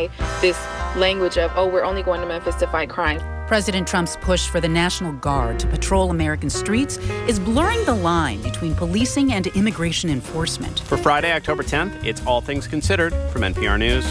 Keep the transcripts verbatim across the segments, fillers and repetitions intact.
by this language of, oh, we're only going to Memphis to fight crime. President Trump's push for the National Guard to patrol American streets is blurring the line between policing and immigration enforcement. For Friday, October tenth, it's All Things Considered from N P R News.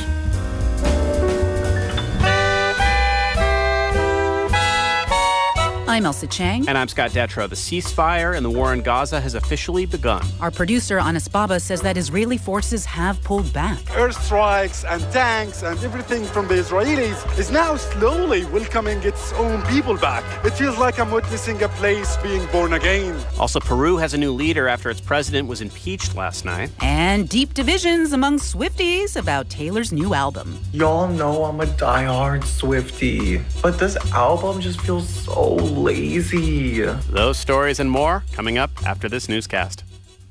I'm Elsa Chang. And I'm Scott Detrow. The ceasefire in the war in Gaza has officially begun. Our producer, Anas Baba, says that Israeli forces have pulled back. Airstrikes and tanks and everything from the Israelis is now slowly welcoming its own people back. It feels like I'm witnessing a place being born again. Also, Peru has a new leader after its president was impeached last night. And deep divisions among Swifties about Taylor's new album. Y'all know I'm a diehard Swiftie, but this album just feels so lazy. Those stories and more coming up after this newscast.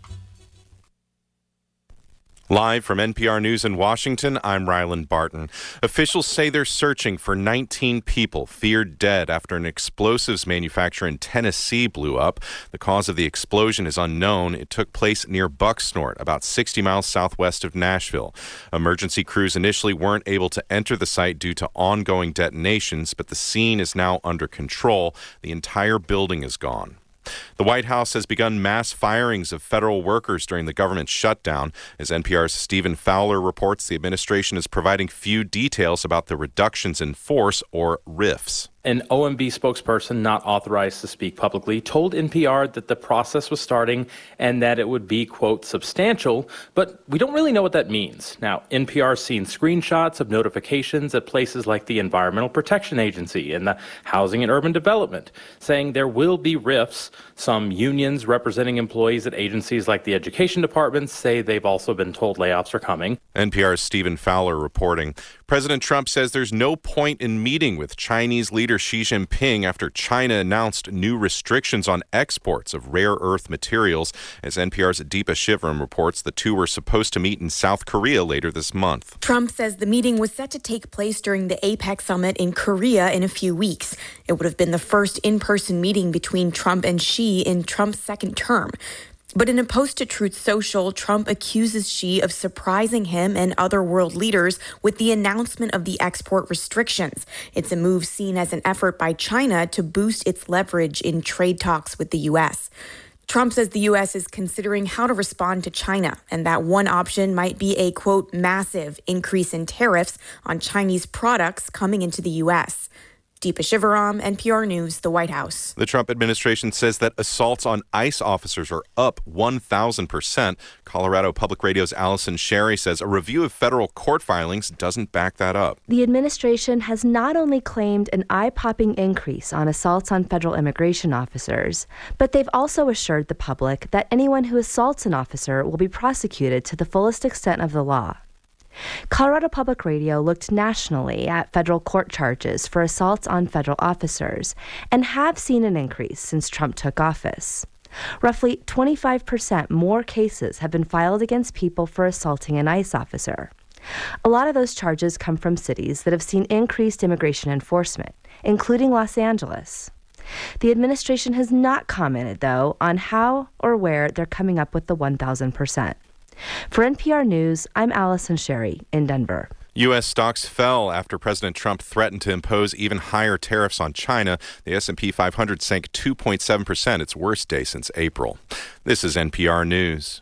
Live from N P R News in Washington, I'm Ryland Barton. Officials say they're searching for nineteen people feared dead after an explosives manufacturer in Tennessee blew up. The cause of the explosion is unknown. It took place near Bucksnort, about sixty miles southwest of Nashville. Emergency crews initially weren't able to enter the site due to ongoing detonations, but the scene is now under control. The entire building is gone. The White House has begun mass firings of federal workers during the government shutdown. As N P R's Stephen Fowler reports, the administration is providing few details about the reductions in force, or R I Fs. An O M B spokesperson not authorized to speak publicly told N P R that the process was starting and that it would be, quote, substantial, but we don't really know what that means. Now, N P R's seen screenshots of notifications at places like the Environmental Protection Agency and the Housing and Urban Development, saying there will be R I Fs. Some unions representing employees at agencies like the Education Department say they've also been told layoffs are coming. N P R's Stephen Fowler reporting. President Trump says there's no point in meeting with Chinese leader Xi Jinping after China announced new restrictions on exports of rare earth materials. As N P R's Deepa Shivaram reports, the two were supposed to meet in South Korea later this month. Trump says the meeting was set to take place during the APEC summit in Korea in a few weeks. It would have been the first in-person meeting between Trump and Xi in Trump's second term. But in a post to Truth Social, Trump accuses Xi of surprising him and other world leaders with the announcement of the export restrictions. It's a move seen as an effort by China to boost its leverage in trade talks with the U S. Trump says the U S is considering how to respond to China, and that one option might be a, quote, massive increase in tariffs on Chinese products coming into the U S. Deepa Shivaram, N P R News, the White House. The Trump administration says that assaults on ICE officers are up one thousand percent. Colorado Public Radio's Allison Sherry says a review of federal court filings doesn't back that up. The administration has not only claimed an eye-popping increase on assaults on federal immigration officers, but they've also assured the public that anyone who assaults an officer will be prosecuted to the fullest extent of the law. Colorado Public Radio looked nationally at federal court charges for assaults on federal officers and have seen an increase since Trump took office. Roughly twenty-five percent more cases have been filed against people for assaulting an ICE officer. A lot of those charges come from cities that have seen increased immigration enforcement, including Los Angeles. The administration has not commented, though, on how or where they're coming up with the one thousand percent. For N P R News, I'm Allison Sherry in Denver. U S stocks fell after President Trump threatened to impose even higher tariffs on China. The S and P five hundred sank two point seven percent, its worst day since April. This is N P R News.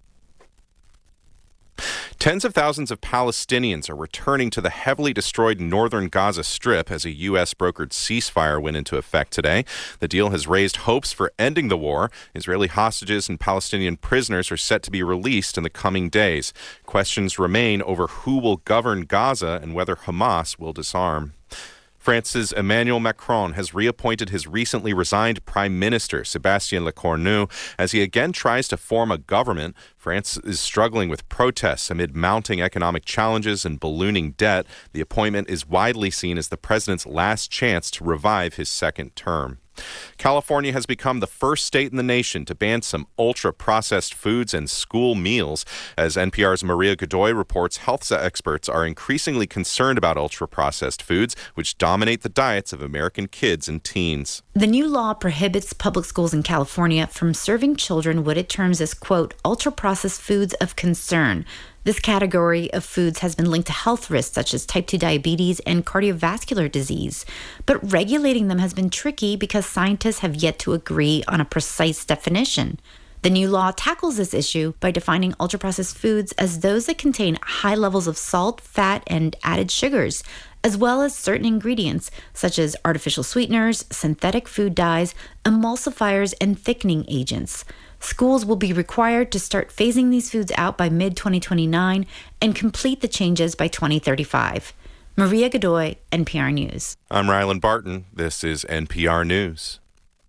Tens of thousands of Palestinians are returning to the heavily destroyed northern Gaza Strip as a U S-brokered ceasefire went into effect today. The deal has raised hopes for ending the war. Israeli hostages and Palestinian prisoners are set to be released in the coming days. Questions remain over who will govern Gaza and whether Hamas will disarm. France's Emmanuel Macron has reappointed his recently resigned Prime Minister, Sébastien Lecornu, as he again tries to form a government. France is struggling with protests amid mounting economic challenges and ballooning debt. The appointment is widely seen as the president's last chance to revive his second term. California has become the first state in the nation to ban some ultra-processed foods and school meals. As N P R's Maria Godoy reports, health experts are increasingly concerned about ultra-processed foods, which dominate the diets of American kids and teens. The new law prohibits public schools in California from serving children what it terms as, quote, ultra-processed foods of concern. This category of foods has been linked to health risks such as type two diabetes and cardiovascular disease. But regulating them has been tricky because scientists have yet to agree on a precise definition. The new law tackles this issue by defining ultra-processed foods as those that contain high levels of salt, fat, and added sugars, as well as certain ingredients such as artificial sweeteners, synthetic food dyes, emulsifiers, and thickening agents. Schools will be required to start phasing these foods out by mid twenty twenty-nine and complete the changes by twenty thirty-five. Maria Godoy, N P R News. I'm Rylan Barton. This is N P R News.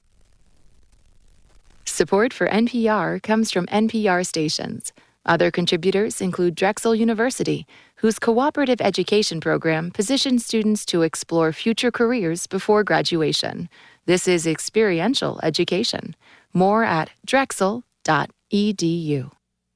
Support for N P R comes from N P R stations. Other contributors include Drexel University, whose cooperative education program positions students to explore future careers before graduation. This is experiential education. More at drexel dot e d u.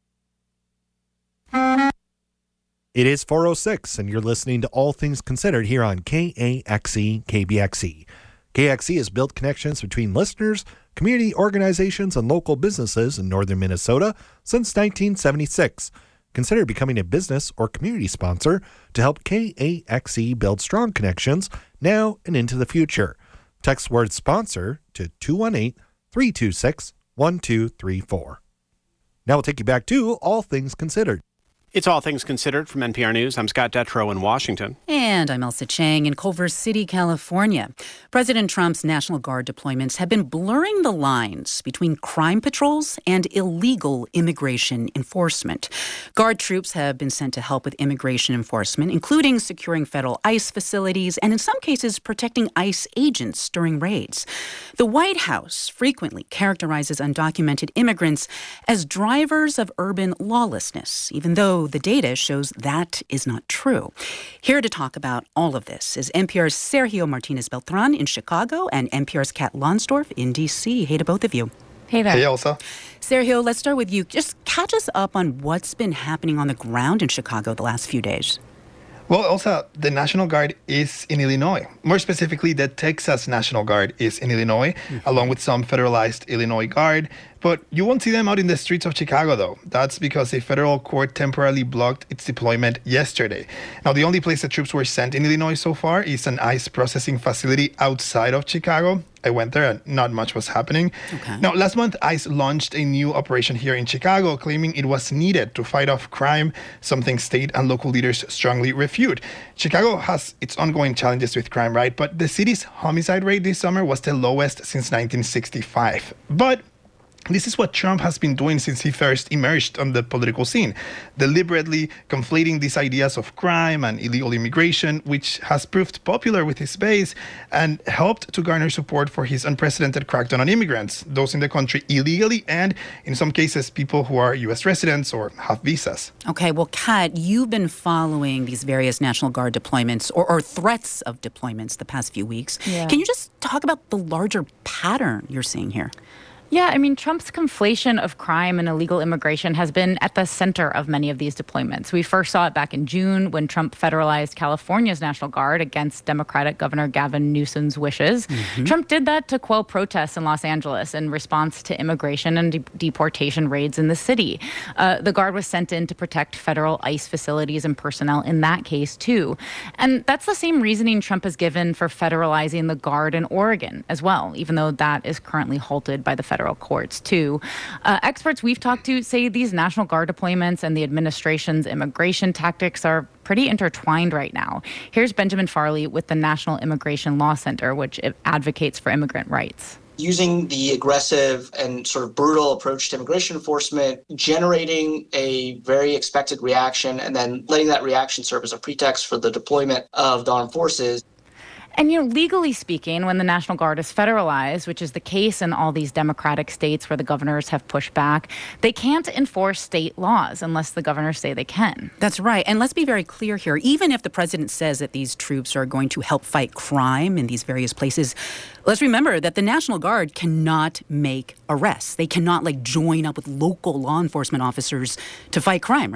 It is four oh six, and you're listening to All Things Considered here on K A X E K B X E. K X E has built connections between listeners, community organizations, and local businesses in northern Minnesota since nineteen seventy-six. Consider becoming a business or community sponsor to help K A X E build strong connections now and into the future. Text word SPONSOR to two one eight, three two six, one two three four. Now we'll take you back to All Things Considered. It's All Things Considered from N P R News. I'm Scott Detrow in Washington. And I'm Elsa Chang in Culver City, California. President Trump's National Guard deployments have been blurring the lines between crime patrols and illegal immigration enforcement. Guard troops have been sent to help with immigration enforcement, including securing federal ICE facilities and, in some cases, protecting ICE agents during raids. The White House frequently characterizes undocumented immigrants as drivers of urban lawlessness, even though the data shows that is not true. Here to talk about all of this is N P R's Sergio Martinez Beltran in Chicago and N P R's Kat Lonsdorf in D C. Hey to both of you. Hey there. Hey, Elsa. Sergio, let's start with you. Just catch us up on what's been happening on the ground in Chicago the last few days. Well, Elsa, the National Guard is in Illinois. More specifically, the Texas National Guard is in Illinois, mm-hmm. along with some federalized Illinois Guard. But you won't see them out in the streets of Chicago, though. That's because a federal court temporarily blocked its deployment yesterday. Now, the only place the troops were sent in Illinois so far is an ICE processing facility outside of Chicago. I went there and not much was happening. Okay. Now, last month, ICE launched a new operation here in Chicago, claiming it was needed to fight off crime, something state and local leaders strongly refute. Chicago has its ongoing challenges with crime, right? But the city's homicide rate this summer was the lowest since nineteen sixty-five. But this is what Trump has been doing since he first emerged on the political scene, deliberately conflating these ideas of crime and illegal immigration, which has proved popular with his base and helped to garner support for his unprecedented crackdown on immigrants, those in the country illegally and, in some cases, people who are U S residents or have visas. Okay, well, Kat, you've been following these various National Guard deployments or, or threats of deployments the past few weeks. Yeah. Can you just talk about the larger pattern you're seeing here? Yeah, I mean, Trump's conflation of crime and illegal immigration has been at the center of many of these deployments. We first saw it back in June when Trump federalized California's National Guard against Democratic Governor Gavin Newsom's wishes. Mm-hmm. Trump did that to quell protests in Los Angeles in response to immigration and de- deportation raids in the city. Uh, the Guard was sent in to protect federal ICE facilities and personnel in that case, too. And that's the same reasoning Trump has given for federalizing the Guard in Oregon as well, even though that is currently halted by the federal courts, too. Uh, experts we've talked to say these National Guard deployments and the administration's immigration tactics are pretty intertwined right now. Here's Benjamin Farley with the National Immigration Law Center, which advocates for immigrant rights. Using the aggressive and sort of brutal approach to immigration enforcement, generating a very expected reaction, and then letting that reaction serve as a pretext for the deployment of the armed forces. And, you know, legally speaking, when the National Guard is federalized, which is the case in all these Democratic states where the governors have pushed back, they can't enforce state laws unless the governors say they can. That's right. And let's be very clear here. Even if the president says that these troops are going to help fight crime in these various places, let's remember that the National Guard cannot make arrests. They cannot, like, join up with local law enforcement officers to fight crime, right?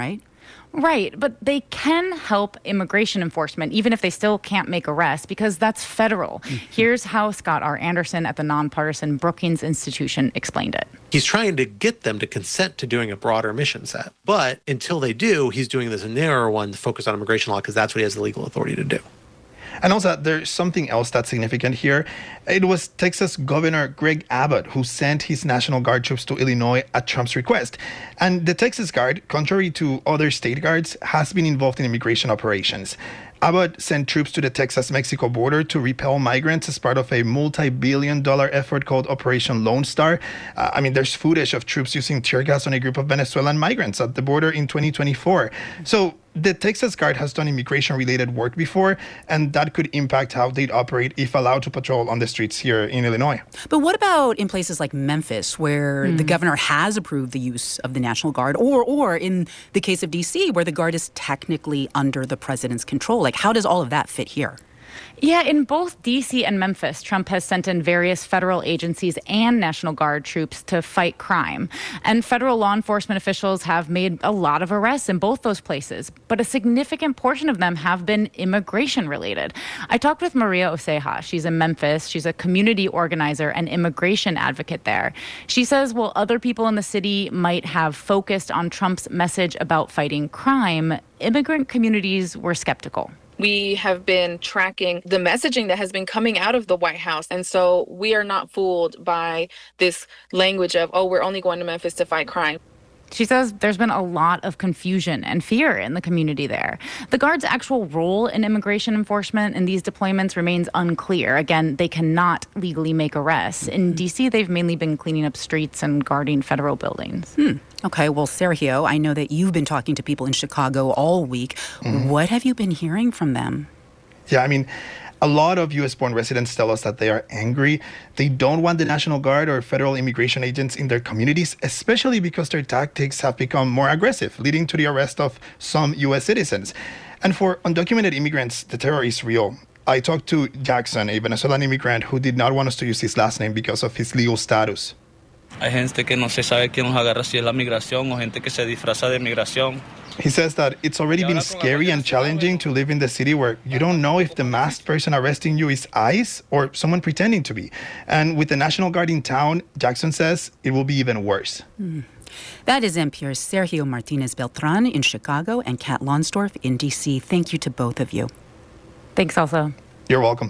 Right, but they can help immigration enforcement, even if they still can't make arrests, because that's federal. Mm-hmm. Here's how Scott R. Anderson at the nonpartisan Brookings Institution explained it. He's trying to get them to consent to doing a broader mission set. But until they do, he's doing this narrower one focused on immigration law because that's what he has the legal authority to do. And also, there's something else that's significant here. It was Texas Governor Greg Abbott who sent his National Guard troops to Illinois at Trump's request. And the Texas Guard, contrary to other state guards, has been involved in immigration operations. Abbott sent troops to the Texas-Mexico border to repel migrants as part of a multi-billion dollar effort called Operation Lone Star. Uh, I mean, there's footage of troops using tear gas on a group of Venezuelan migrants at the border in twenty twenty-four. So the Texas Guard has done immigration-related work before, and that could impact how they'd operate if allowed to patrol on the streets here in Illinois. But what about in places like Memphis, where mm. the governor has approved the use of the National Guard, or or in the case of D C, where the Guard is technically under the president's control? Like, how does all of that fit here? Yeah, in both D C and Memphis, Trump has sent in various federal agencies and National Guard troops to fight crime. And federal law enforcement officials have made a lot of arrests in both those places, but a significant portion of them have been immigration related. I talked with Maria Oseja. She's in Memphis. She's a community organizer and immigration advocate there. She says while other people in the city might have focused on Trump's message about fighting crime, immigrant communities were skeptical. We have been tracking the messaging that has been coming out of the White House. And so we are not fooled by this language of, oh, we're only going to Memphis to fight crime. She says there's been a lot of confusion and fear in the community there. The Guard's actual role in immigration enforcement in these deployments remains unclear. Again, they cannot legally make arrests. In D C, they've mainly been cleaning up streets and guarding federal buildings. Hmm. Okay, well, Sergio, I know that you've been talking to people in Chicago all week. Mm-hmm. What have you been hearing from them? Yeah, I mean, a lot of U S-born residents tell us that they are angry. They don't want the National Guard or federal immigration agents in their communities, especially because their tactics have become more aggressive, leading to the arrest of some U S citizens. And for undocumented immigrants, the terror is real. I talked to Jackson, a Venezuelan immigrant who did not want us to use his last name because of his legal status. Hay gente que no se sabe quién los agarra, si es la migración o gente que se disfraza de migración. He says that it's already been scary and challenging to live in the city where you don't know if the masked person arresting you is ICE or someone pretending to be. And with the National Guard in town, Jackson says it will be even worse. Mm. That is N P R's Sergio Martinez Beltran in Chicago and Kat Lonsdorf in D C. Thank you to both of you. Thanks also. You're welcome.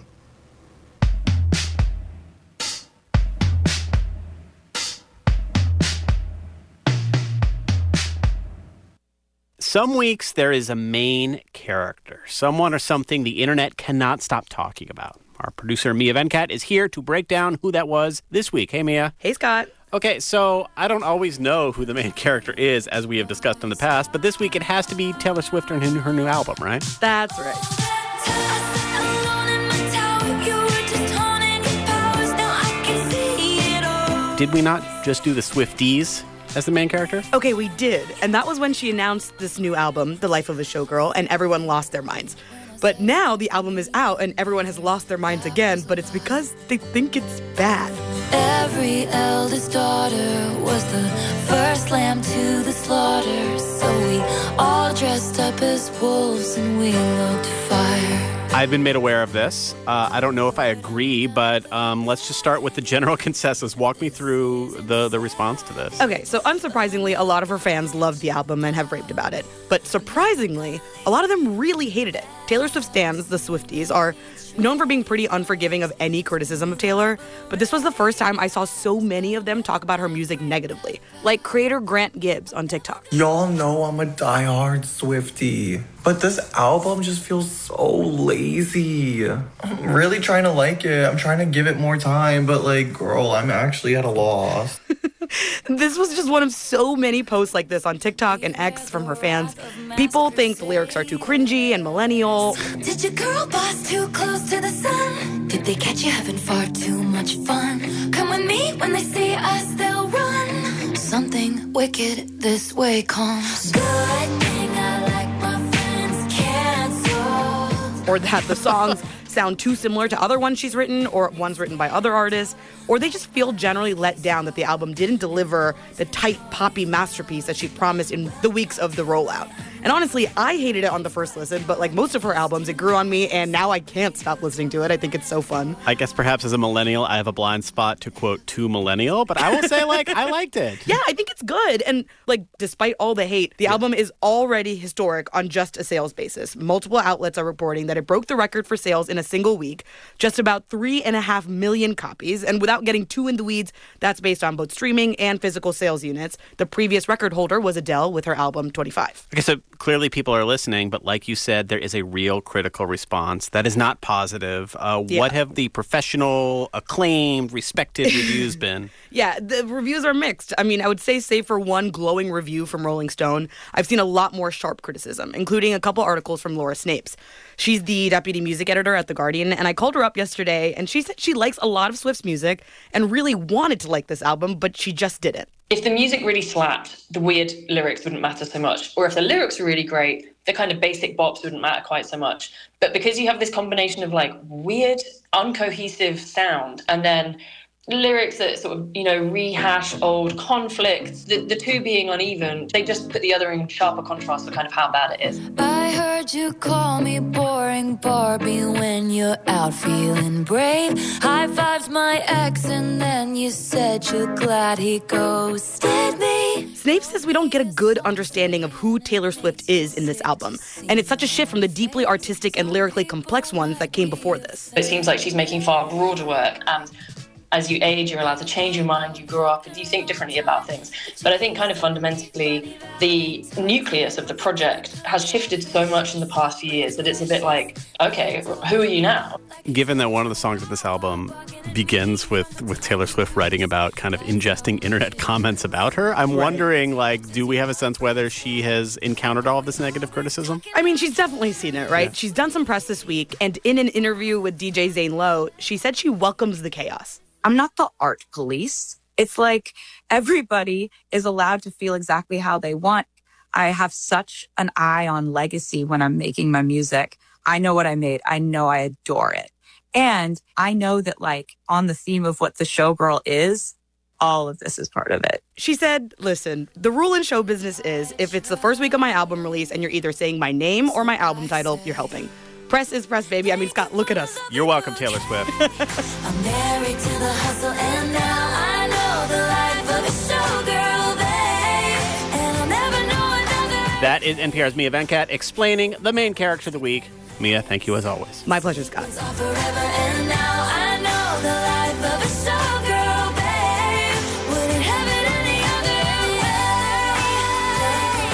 Some weeks there is a main character, someone or something the internet cannot stop talking about. Our producer, Mia Venkat, is here to break down who that was this week. Hey, Mia. Hey, Scott. Okay, so I don't always know who the main character is, as we have discussed in the past, but this week it has to be Taylor Swift and her new album, right? That's right. Did we not just do the Swifties as the main character? Okay, we did. And that was when she announced this new album, The Life of a Showgirl, and everyone lost their minds. But now the album is out and everyone has lost their minds again, but it's because they think it's bad. Every eldest daughter was the first lamb to the slaughter. So we all dressed up as wolves and we looked fire. I've been made aware of this. Uh, I don't know if I agree, but um, let's just start with the general consensus. Walk me through the, the response to this. Okay, so unsurprisingly, a lot of her fans loved the album and have raved about it. But surprisingly, a lot of them really hated it. Taylor Swift stans, the Swifties, are known for being pretty unforgiving of any criticism of Taylor, but this was the first time I saw so many of them talk about her music negatively, like creator Grant Gibbs on TikTok. Y'all know I'm a diehard Swiftie, but this album just feels so lazy. I'm really trying to like it. I'm trying to give it more time, but like, girl, I'm actually at a loss. This was just one of so many posts like this on TikTok and X from her fans. People think the lyrics are too cringy and millennial. Did your girl boss too close to the sun? Did they catch you having far too much fun? Come with me, when they see us, they'll run. Something wicked this way comes. Good thing I like my friends canceled. Or that the songs sound too similar to other ones she's written, or ones written by other artists, or they just feel generally let down that the album didn't deliver the tight, poppy masterpiece that she promised in the weeks of the rollout. And honestly, I hated it on the first listen, but like most of her albums, it grew on me, and now I can't stop listening to it. I think it's so fun. I guess perhaps as a millennial, I have a blind spot to quote too millennial, but I will say, like, I liked it. Yeah, I think it's good. And like, despite all the hate, the yeah. album is already historic on just a sales basis. Multiple outlets are reporting that it broke the record for sales in a single week, just about three and a half million copies. And without getting too in the weeds, that's based on both streaming and physical sales units. The previous record holder was Adele with her album twenty-five. Okay, so clearly people are listening, but like you said, there is a real critical response that is not positive. Uh, yeah. What have the professional, acclaimed, respected reviews been? Yeah, the reviews are mixed. I mean, I would say, save for one glowing review from Rolling Stone, I've seen a lot more sharp criticism, including a couple articles from Laura Snapes. She's the deputy music editor at The Guardian, and I called her up yesterday, and she said she likes a lot of Swift's music and really wanted to like this album, but she just didn't. If the music really slapped, the weird lyrics wouldn't matter so much. Or if the lyrics were really great, the kind of basic bops wouldn't matter quite so much. But because you have this combination of like weird, uncohesive sound and then lyrics that sort of, you know, rehash old conflicts, the, the two being uneven, they just put the other in sharper contrast for kind of how bad it is. I heard you call me boring Barbie when you're out feeling brave. High fives my ex and then you said you're glad he ghosted me. Snape says we don't get a good understanding of who Taylor Swift is in this album. And it's such a shift from the deeply artistic and lyrically complex ones that came before this. It seems like she's making far broader work, and as you age, you're allowed to change your mind, you grow up, and you think differently about things. But I think kind of fundamentally, the nucleus of the project has shifted so much in the past few years that it's a bit like, okay, who are you now? Given that one of the songs of this album begins with, with Taylor Swift writing about kind of ingesting internet comments about her, I'm right. wondering, like, do we have a sense whether she has encountered all of this negative criticism? I mean, she's definitely seen it, right? Yeah. She's done some press this week, and in an interview with D J Zane Lowe, she said she welcomes the chaos. I'm not the art police. It's like everybody is allowed to feel exactly how they want. I have such an eye on legacy when I'm making my music. I know what I made. I know I adore it. And I know that, like, on the theme of what the showgirl is, all of this is part of it. She said, listen, the rule in show business is if it's the first week of my album release and you're either saying my name or my album title, you're helping. Press is press, baby. I mean, Scott, look at us. You're welcome, Taylor Swift. I'm married to the hustle, and now I know the life of a showgirl, babe. And I'll never know another. That is N P R's Mia Venkat explaining the main character of the week. Mia, thank you as always. My pleasure, Scott. Forever, and now I know the life of a showgirl, babe. Wouldn't have it any other way.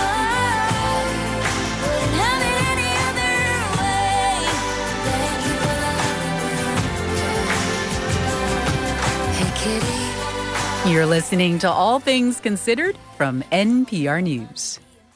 Oh, wouldn't have it any other way. Thank you for loving me. Hey, kitty. You're listening to All Things Considered from N P R News.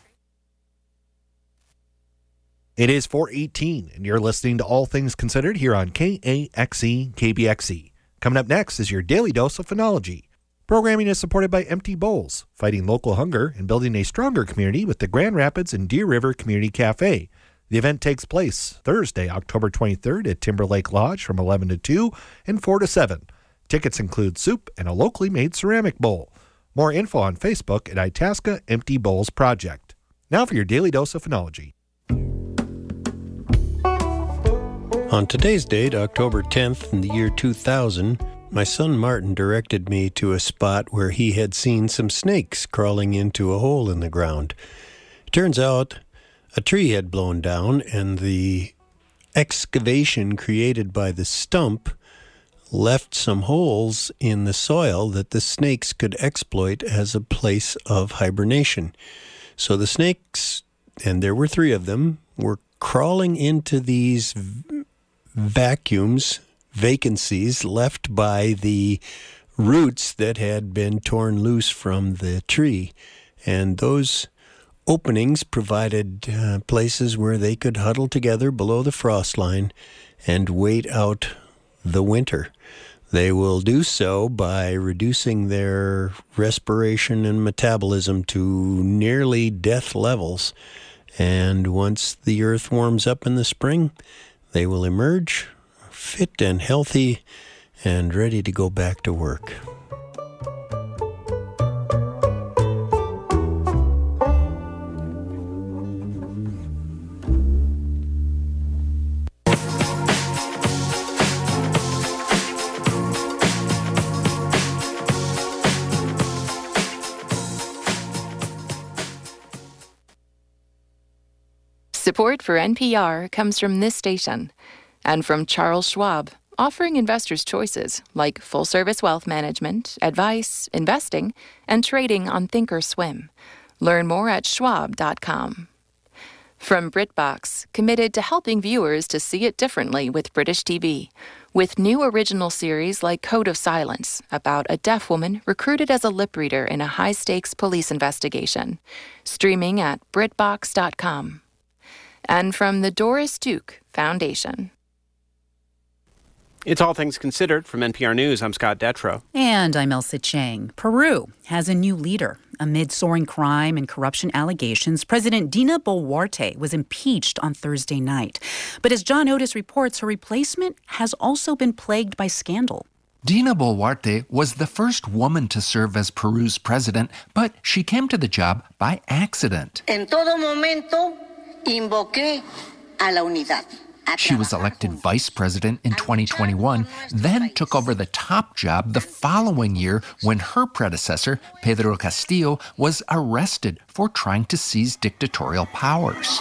It is four eighteen, and you're listening to All Things Considered here on K A X E K B X E. Coming up next is your daily dose of phonology. Programming is supported by Empty Bowls, fighting local hunger and building a stronger community with the Grand Rapids and Deer River Community Cafe. The event takes place Thursday, October twenty-third at Timberlake Lodge from eleven to two and four to seven. Tickets include soup and a locally made ceramic bowl. More info on Facebook at Itasca Empty Bowls Project. Now for your daily dose of phonology. On today's date, October tenth, in the year two thousand, my son Martin directed me to a spot where he had seen some snakes crawling into a hole in the ground. It turns out a tree had blown down, and the excavation created by the stump left some holes in the soil that the snakes could exploit as a place of hibernation. So the snakes, and there were three of them, were crawling into these v- vacuums, vacancies left by the roots that had been torn loose from the tree. And those openings provided uh, places where they could huddle together below the frost line and wait out the winter. They will do so by reducing their respiration and metabolism to nearly death levels. And once the earth warms up in the spring, they will emerge fit and healthy and ready to go back to work. Support for N P R comes from this station and from Charles Schwab, offering investors choices like full-service wealth management, advice, investing, and trading on Thinkorswim. Learn more at schwab dot com. From BritBox, committed to helping viewers to see it differently with British T V, with new original series like Code of Silence, about a deaf woman recruited as a lip reader in a high-stakes police investigation. Streaming at brit box dot com. And from the Doris Duke Foundation. It's All Things Considered from N P R News. I'm Scott Detrow. And I'm Elsa Chang. Peru has a new leader. Amid soaring crime and corruption allegations, President Dina Boluarte was impeached on Thursday night. But as John Otis reports, her replacement has also been plagued by scandal. Dina Boluarte was the first woman to serve as Peru's president, but she came to the job by accident. En todo momento, invoqué a la unidad. She was elected vice president in twenty twenty-one, then took over the top job the following year when her predecessor, Pedro Castillo, was arrested for trying to seize dictatorial powers.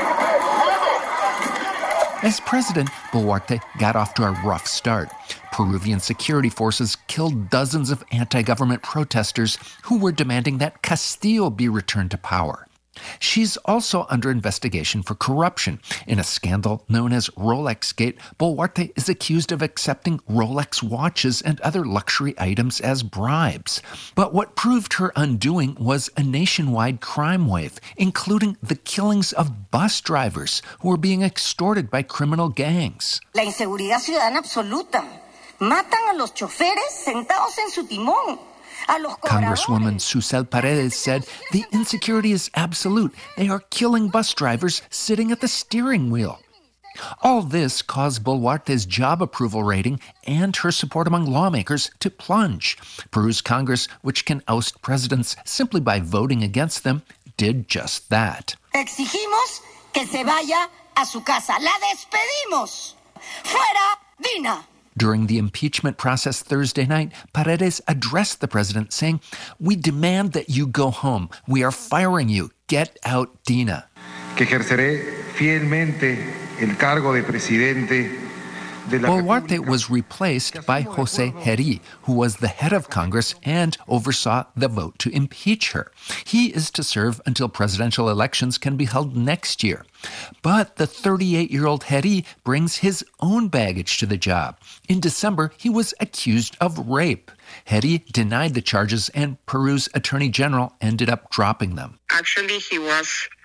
As president, Boluarte got off to a rough start. Peruvian security forces killed dozens of anti-government protesters who were demanding that Castillo be returned to power. She's also under investigation for corruption. In a scandal known as Rolexgate, Boluarte is accused of accepting Rolex watches and other luxury items as bribes. But what proved her undoing was a nationwide crime wave, including the killings of bus drivers who were being extorted by criminal gangs. La inseguridad ciudadana absoluta. Matan a los choferes sentados en su timón. Congresswoman Susel Paredes said the insecurity is absolute. They are killing bus drivers sitting at the steering wheel. All this caused Boluarte's job approval rating and her support among lawmakers to plunge. Peru's Congress, which can oust presidents simply by voting against them, did just that. Exigimos que se vaya a su casa. La despedimos. Fuera Dina. During the impeachment process Thursday night, Paredes addressed the president saying, "We demand that you go home. We are firing you. Get out, Dina." Que ejerceré fielmente el cargo de presidente. Boluarte was replaced by Jose Heri, who was the head of Congress and oversaw the vote to impeach her. He is to serve until presidential elections can be held next year. But the thirty-eight-year-old Heri brings his own baggage to the job. In December, he was accused of rape. Heri denied the charges, and Peru's attorney general ended up dropping them. Actually, he was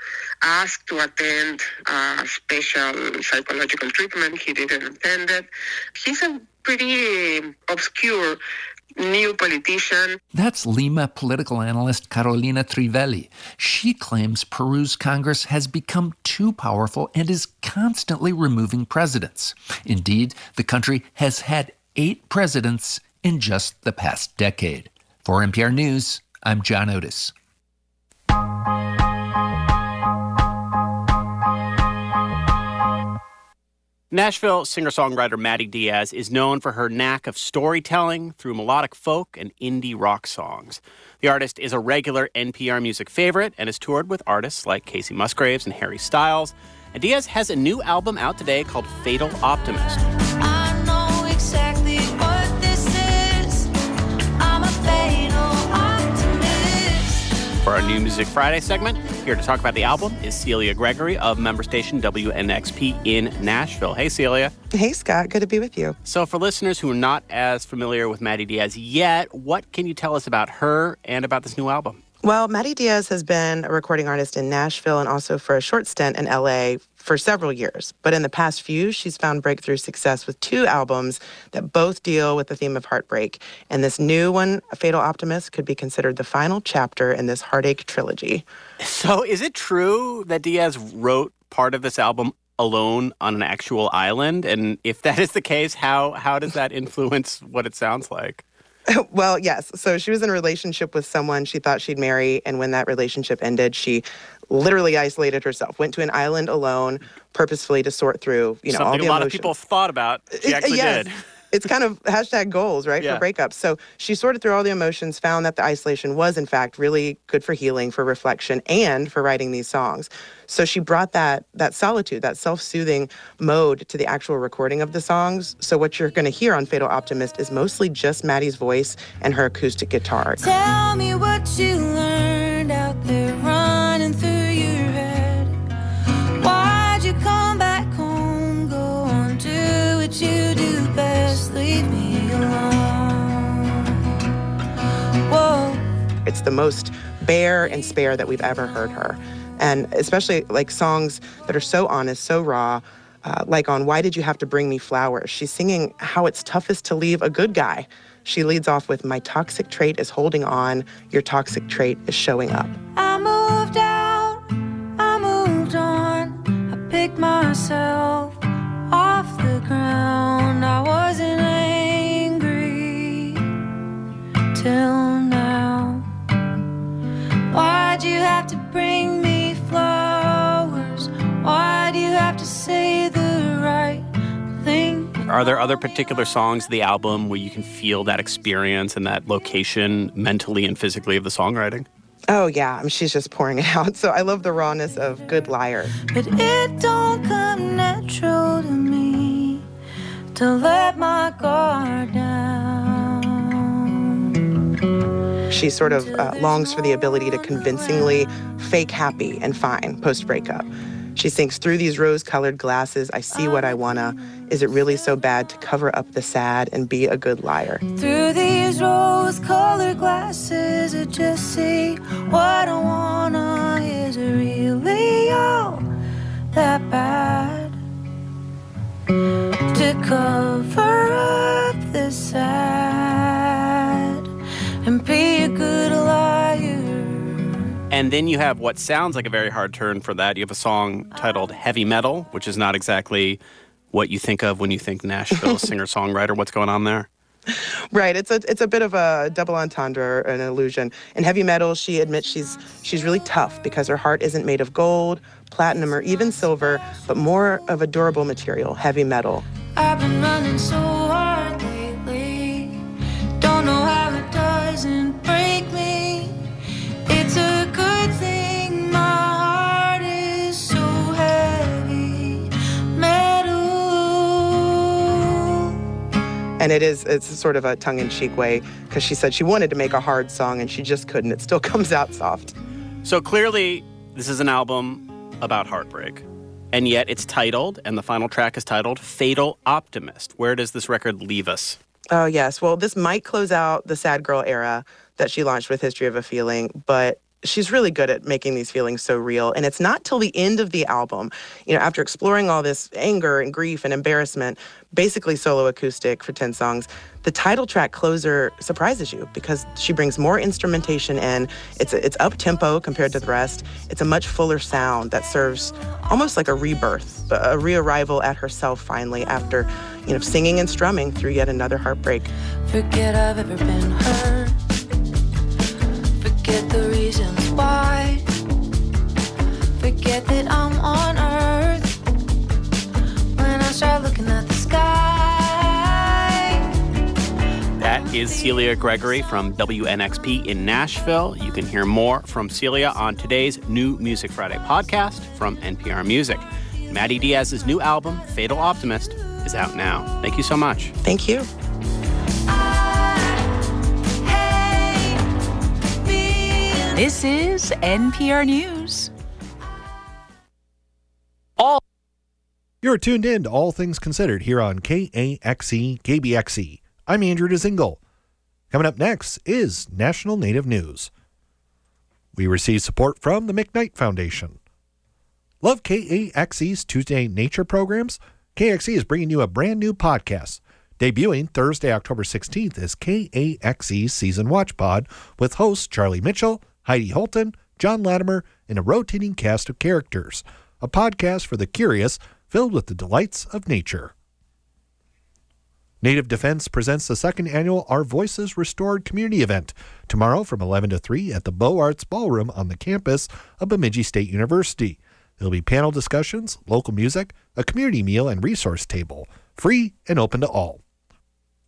asked to attend a special psychological treatment. He didn't attend it. He's a pretty obscure new politician. That's Lima political analyst Carolina Trivelli. She claims Peru's Congress has become too powerful and is constantly removing presidents. Indeed, the country has had eight presidents in just the past decade. For N P R News, I'm John Otis. Nashville singer-songwriter Maddie Diaz is known for her knack of storytelling through melodic folk and indie rock songs. The artist is a regular N P R music favorite and has toured with artists like Casey Musgraves and Harry Styles. And Diaz has a new album out today called Fatal Optimist. I know exactly what this is. I'm a fatal optimist. For our new Music Friday segment, here to talk about the album is Celia Gregory of member station W N X P in Nashville. Hey, Celia. Hey, Scott. Good to be with you. So for listeners who are not as familiar with Maddie Diaz yet, what can you tell us about her and about this new album? Well, Maddie Diaz has been a recording artist in Nashville and also for a short stint in L A for several years. But in the past few, she's found breakthrough success with two albums that both deal with the theme of heartbreak. And this new one, Fatal Optimist, could be considered the final chapter in this heartache trilogy. So is it true that Diaz wrote part of this album alone on an actual island? And if that is the case, how how does that influence what it sounds like? Well, yes. So she was in a relationship with someone she thought she'd marry, and when that relationship ended, she literally isolated herself, went to an island alone, purposefully to sort through, you know, Something all the a lot emotions. of people thought about. She actually yes. did. it's kind of hashtag goals, right, Yeah. for breakups. So she sorted through all the emotions, found that the isolation was, in fact, really good for healing, for reflection, and for writing these songs. So she brought that that solitude, that self-soothing mode to the actual recording of the songs. So what you're going to hear on Fatal Optimist is mostly just Maddie's voice and her acoustic guitar. Tell me what you learned out there running through your head. Why'd you come back home? Go on, do what you do best. Leave me alone. Whoa. It's the most bare and spare that we've ever heard her. And especially like songs that are so honest, so raw, uh, like on Why Did You Have to Bring Me Flowers? She's singing how it's toughest to leave a good guy. She leads off with, my toxic trait is holding on, your toxic trait is showing up. I moved out, I moved on, I picked myself off the ground. I wasn't angry till now. Why'd you have to bring me flowers? Why do you have to say the right thing? Are there other particular songs of the album where you can feel that experience and that location mentally and physically of the songwriting? Oh, yeah. I mean, she's just pouring it out. So I love the rawness of Good Liar. But it don't come natural to me to let my guard down. She sort of uh, longs for the ability to convincingly fake happy and fine post-breakup. She sings, through these rose-colored glasses, I see what I wanna. Is it really so bad to cover up the sad and be a good liar? Through these rose-colored glasses, I just see what I wanna. Is it really all that bad to cover up the sad and be a good liar? And then you have what sounds like a very hard turn for that. You have a song titled Heavy Metal, which is not exactly what you think of when you think Nashville singer-songwriter. What's going on there? Right. It's a it's a bit of a double entendre, an illusion. In Heavy Metal, she admits she's she's really tough because her heart isn't made of gold, platinum, or even silver, but more of a durable material, heavy metal. I've been running so hard lately. Don't know how it doesn't break me. It's a good thing my heart is so heavy metal. And it is, it's sort of a tongue-in-cheek way, because she said she wanted to make a hard song and she just couldn't. It still comes out soft. So clearly, this is an album about heartbreak. And yet it's titled, and the final track is titled, Fatal Optimist. Where does this record leave us? Oh, yes. Well, this might close out the sad girl era that she launched with History of a Feeling, but she's really good at making these feelings so real. And it's not till the end of the album, you know, after exploring all this anger and grief and embarrassment, basically solo acoustic for ten songs, the title track, Closer, surprises you because she brings more instrumentation in. It's it's up-tempo compared to the rest. It's a much fuller sound that serves almost like a rebirth, a re-arrival at herself finally after, you know, singing and strumming through yet another heartbreak. Forget I've ever been hurt. Forget the reasons why. Forget that I'm on earth when I start looking at the sky. That is Celia Gregory from W N X P in Nashville. You can hear more from Celia on today's New Music Friday podcast from N P R Music. Maddie Diaz's new album, Fatal Optimist, is out now. Thank you so much. Thank you. This is N P R News. All You're tuned in to All Things Considered here on K A X E K B X E. I'm Andrew DeZingle. Coming up next is National Native News. We receive support from the McKnight Foundation. Love K A X E's Tuesday Nature programs? K A X E is bringing you a brand new podcast. Debuting Thursday, October sixteenth is K A X E's Season Watch Pod with hosts Charlie Mitchell, Heidi Holton, John Latimer, and a rotating cast of characters. A podcast for the curious, filled with the delights of nature. Native Defense presents the second annual Our Voices Restored community event tomorrow from eleven to three at the Beaux Arts Ballroom on the campus of Bemidji State University. There'll be panel discussions, local music, a community meal, and resource table, free and open to all.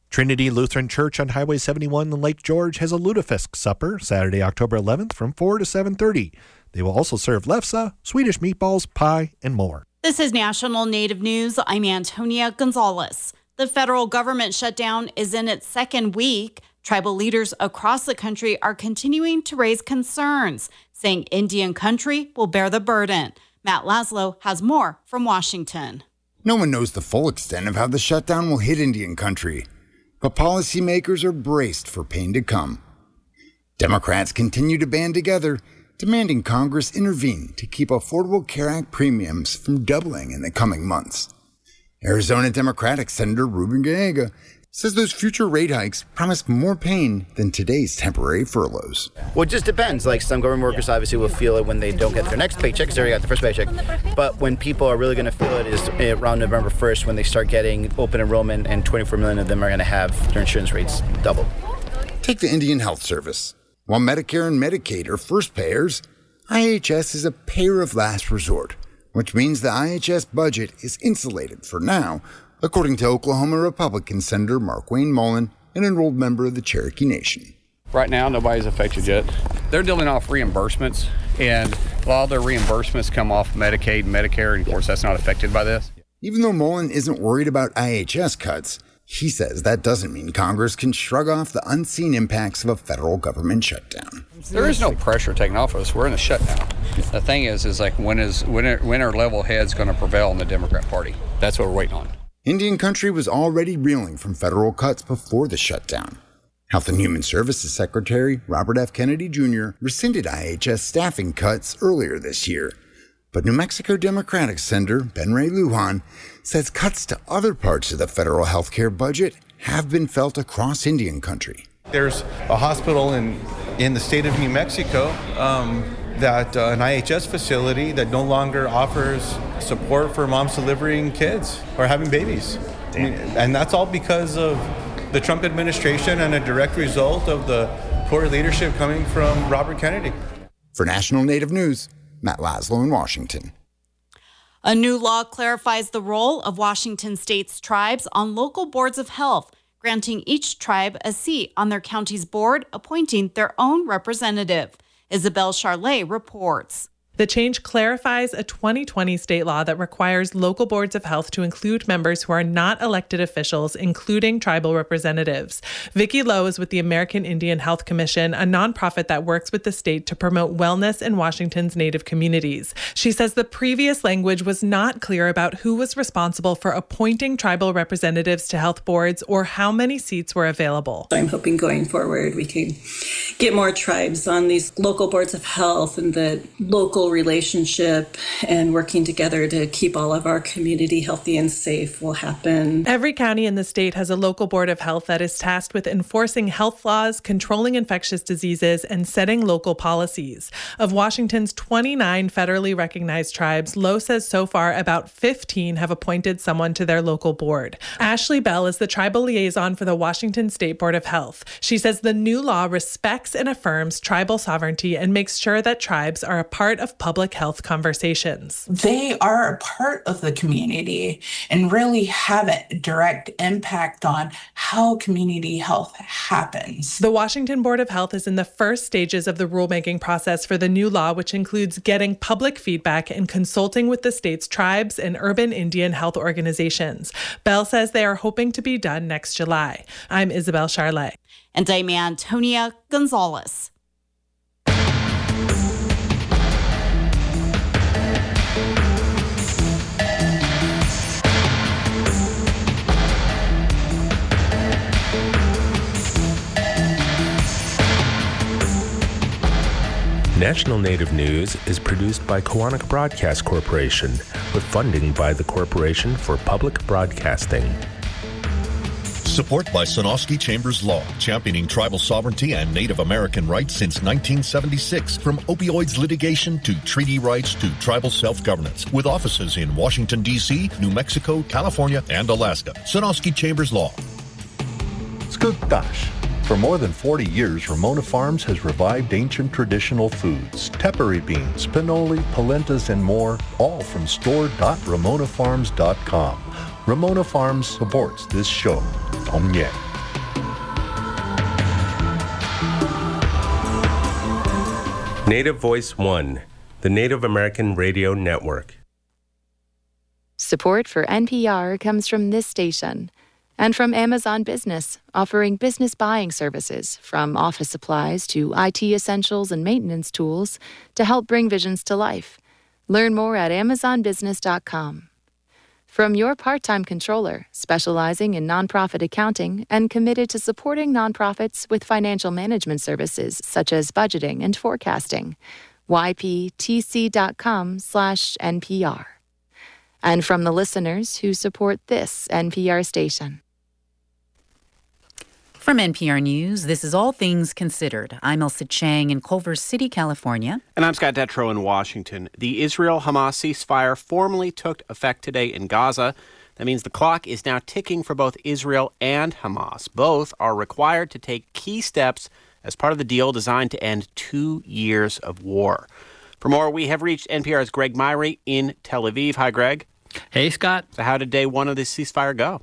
Trinity Lutheran Church on Highway seventy-one in Lake George has a lutefisk supper Saturday, October eleventh from four to seven thirty. They will also serve lefse, Swedish meatballs, pie, and more. This is National Native News. I'm Antonia Gonzalez. The federal government shutdown is in its second week. Tribal leaders across the country are continuing to raise concerns, saying Indian country will bear the burden. Matt Laszlo has more from Washington. No one knows the full extent of how the shutdown will hit Indian country, but policymakers are braced for pain to come. Democrats continue to band together, demanding Congress intervene to keep Affordable Care Act premiums from doubling in the coming months. Arizona Democratic Senator Ruben Gallega says those future rate hikes promise more pain than today's temporary furloughs. Well, it just depends. Like, some government workers obviously will feel it when they don't get their next paycheck because they already got their first paycheck. But when people are really going to feel it is around November first when they start getting open enrollment, and twenty-four million of them are going to have their insurance rates double. Take the Indian Health Service. While Medicare and Medicaid are first payers, I H S is a payer of last resort, which means the I H S budget is insulated for now, according to Oklahoma Republican Senator Markwayne Mullin, an enrolled member of the Cherokee Nation. Right now, nobody's affected yet. They're dealing off reimbursements, and a lot of their reimbursements come off Medicaid and Medicare, and of course, that's not affected by this. Even though Mullin isn't worried about I H S cuts, he says that doesn't mean Congress can shrug off the unseen impacts of a federal government shutdown. There is no pressure taken off of us. We're in a shutdown. The thing is, is like when is when are, when are level heads going to prevail in the Democrat Party? That's what we're waiting on. Indian country was already reeling from federal cuts before the shutdown. Health and Human Services Secretary Robert F. Kennedy Junior rescinded I H S staffing cuts earlier this year. But New Mexico Democratic Senator Ben Ray Lujan says cuts to other parts of the federal health care budget have been felt across Indian country. There's a hospital in, in the state of New Mexico, um, that uh, an I H S facility that no longer offers support for moms delivering kids or having babies. I mean, and that's all because of the Trump administration and a direct result of the poor leadership coming from Robert Kennedy. For National Native News, Matt Laszlo in Washington. A new law clarifies the role of Washington state's tribes on local boards of health, granting each tribe a seat on their county's board, appointing their own representative. Isabel Charlet reports. The change clarifies a twenty twenty state law that requires local boards of health to include members who are not elected officials, including tribal representatives. Vicki Lowe is with the American Indian Health Commission, a nonprofit that works with the state to promote wellness in Washington's Native communities. She says the previous language was not clear about who was responsible for appointing tribal representatives to health boards or how many seats were available. I'm hoping going forward we can get more tribes on these local boards of health, and the local relationship and working together to keep all of our community healthy and safe will happen. Every county in the state has a local board of health that is tasked with enforcing health laws, controlling infectious diseases, and setting local policies. Of Washington's twenty-nine federally recognized tribes, Lowe says so far about fifteen have appointed someone to their local board. Ashley Bell is the tribal liaison for the Washington State Board of Health. She says the new law respects and affirms tribal sovereignty and makes sure that tribes are a part of public health conversations. They are a part of the community and really have a direct impact on how community health happens. The Washington Board of Health is in the first stages of the rulemaking process for the new law, which includes getting public feedback and consulting with the state's tribes and urban Indian health organizations. Bell says they are hoping to be done next July. I'm Isabel Charlet. And I'm Antonia Gonzalez. National Native News is produced by Koahnic Broadcast Corporation with funding by the Corporation for Public Broadcasting. Support by Sonosky Chambers Law, championing tribal sovereignty and Native American rights since nineteen seventy-six. From opioids litigation to treaty rights to tribal self-governance. With offices in Washington, D C, New Mexico, California, and Alaska. Sonosky Chambers Law. Skuktash. For more than forty years, Ramona Farms has revived ancient traditional foods. Tepary beans, pinoli, polentas, and more, all from store dot ramona farms dot com. Ramona Farms supports this show. Omye. Native Voice One, the Native American Radio Network. Support for N P R comes from this station and from Amazon Business, offering business buying services from office supplies to I T essentials and maintenance tools to help bring visions to life. Learn more at amazon business dot com. From your part-time controller, specializing in nonprofit accounting and committed to supporting nonprofits with financial management services such as budgeting and forecasting, y p t c dot com slash N P R. And from the listeners who support this N P R station. From N P R News, this is All Things Considered. I'm Elsa Chang in Culver City, California. And I'm Scott Detrow in Washington. The Israel-Hamas ceasefire formally took effect today in Gaza. That means the clock is now ticking for both Israel and Hamas. Both are required to take key steps as part of the deal designed to end two years of war. For more, we have reached N P R's Greg Myrie in Tel Aviv. Hi, Greg. Hey, Scott. So how did day one of this ceasefire go?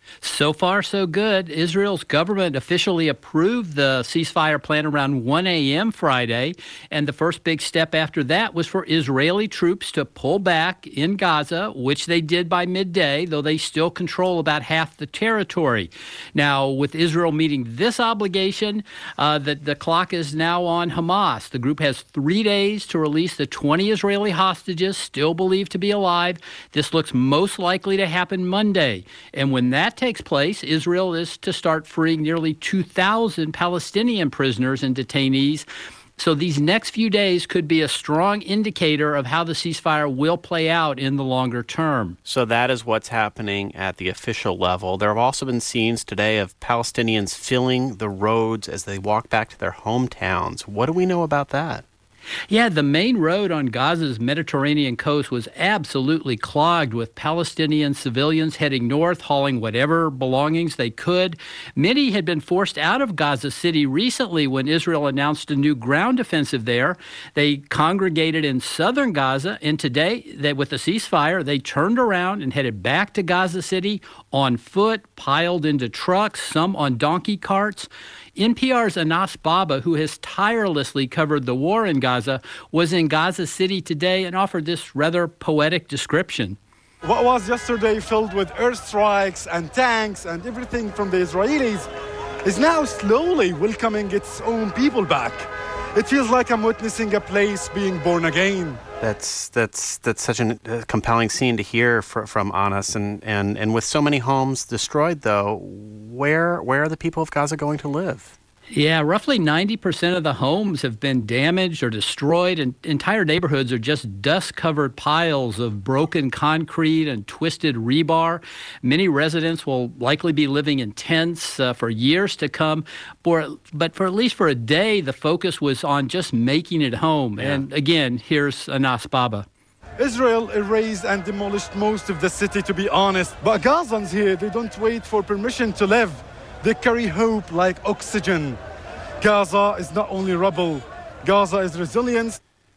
So far, so good. Israel's government officially approved the ceasefire plan around one a.m. Friday, and the first big step after that was for Israeli troops to pull back in Gaza, which they did by midday, though they still control about half the territory. Now, with Israel meeting this obligation, uh, the, the clock is now on Hamas. The group has three days to release the twenty Israeli hostages still believed to be alive. This looks most likely to happen Monday, and when that takes place, Israel is to start freeing nearly two thousand Palestinian prisoners and detainees. So these next few days could be a strong indicator of how the ceasefire will play out in the longer term. So that is what's happening at the official level. There have also been scenes today of Palestinians filling the roads as they walk back to their hometowns. What do we know about that? Yeah, the main road on Gaza's Mediterranean coast was absolutely clogged with Palestinian civilians heading north, hauling whatever belongings they could. Many had been forced out of Gaza City recently when Israel announced a new ground offensive there. They congregated in southern Gaza, and today, they, with the ceasefire, they turned around and headed back to Gaza City on foot, piled into trucks, some on donkey carts. N P R's Anas Baba, who has tirelessly covered the war in Gaza, was in Gaza City today and offered this rather poetic description. What was yesterday filled with airstrikes and tanks and everything from the Israelis is now slowly welcoming its own people back. It feels like I'm witnessing a place being born again. That's that's that's such a uh, compelling scene to hear fr- from Anas. And, and, and with so many homes destroyed, though, where where are the people of Gaza going to live? Yeah, roughly ninety percent of the homes have been damaged or destroyed, and entire neighborhoods are just dust-covered piles of broken concrete and twisted rebar. Many residents will likely be living in tents uh, for years to come, for, but for at least for a day, the focus was on just making it home. Yeah. And again, here's Anas Baba. Israel erased and demolished most of the city, to be honest. But Gazans here, they don't wait for permission to live. They carry hope like oxygen. Gaza is not only rubble. Gaza is resilience.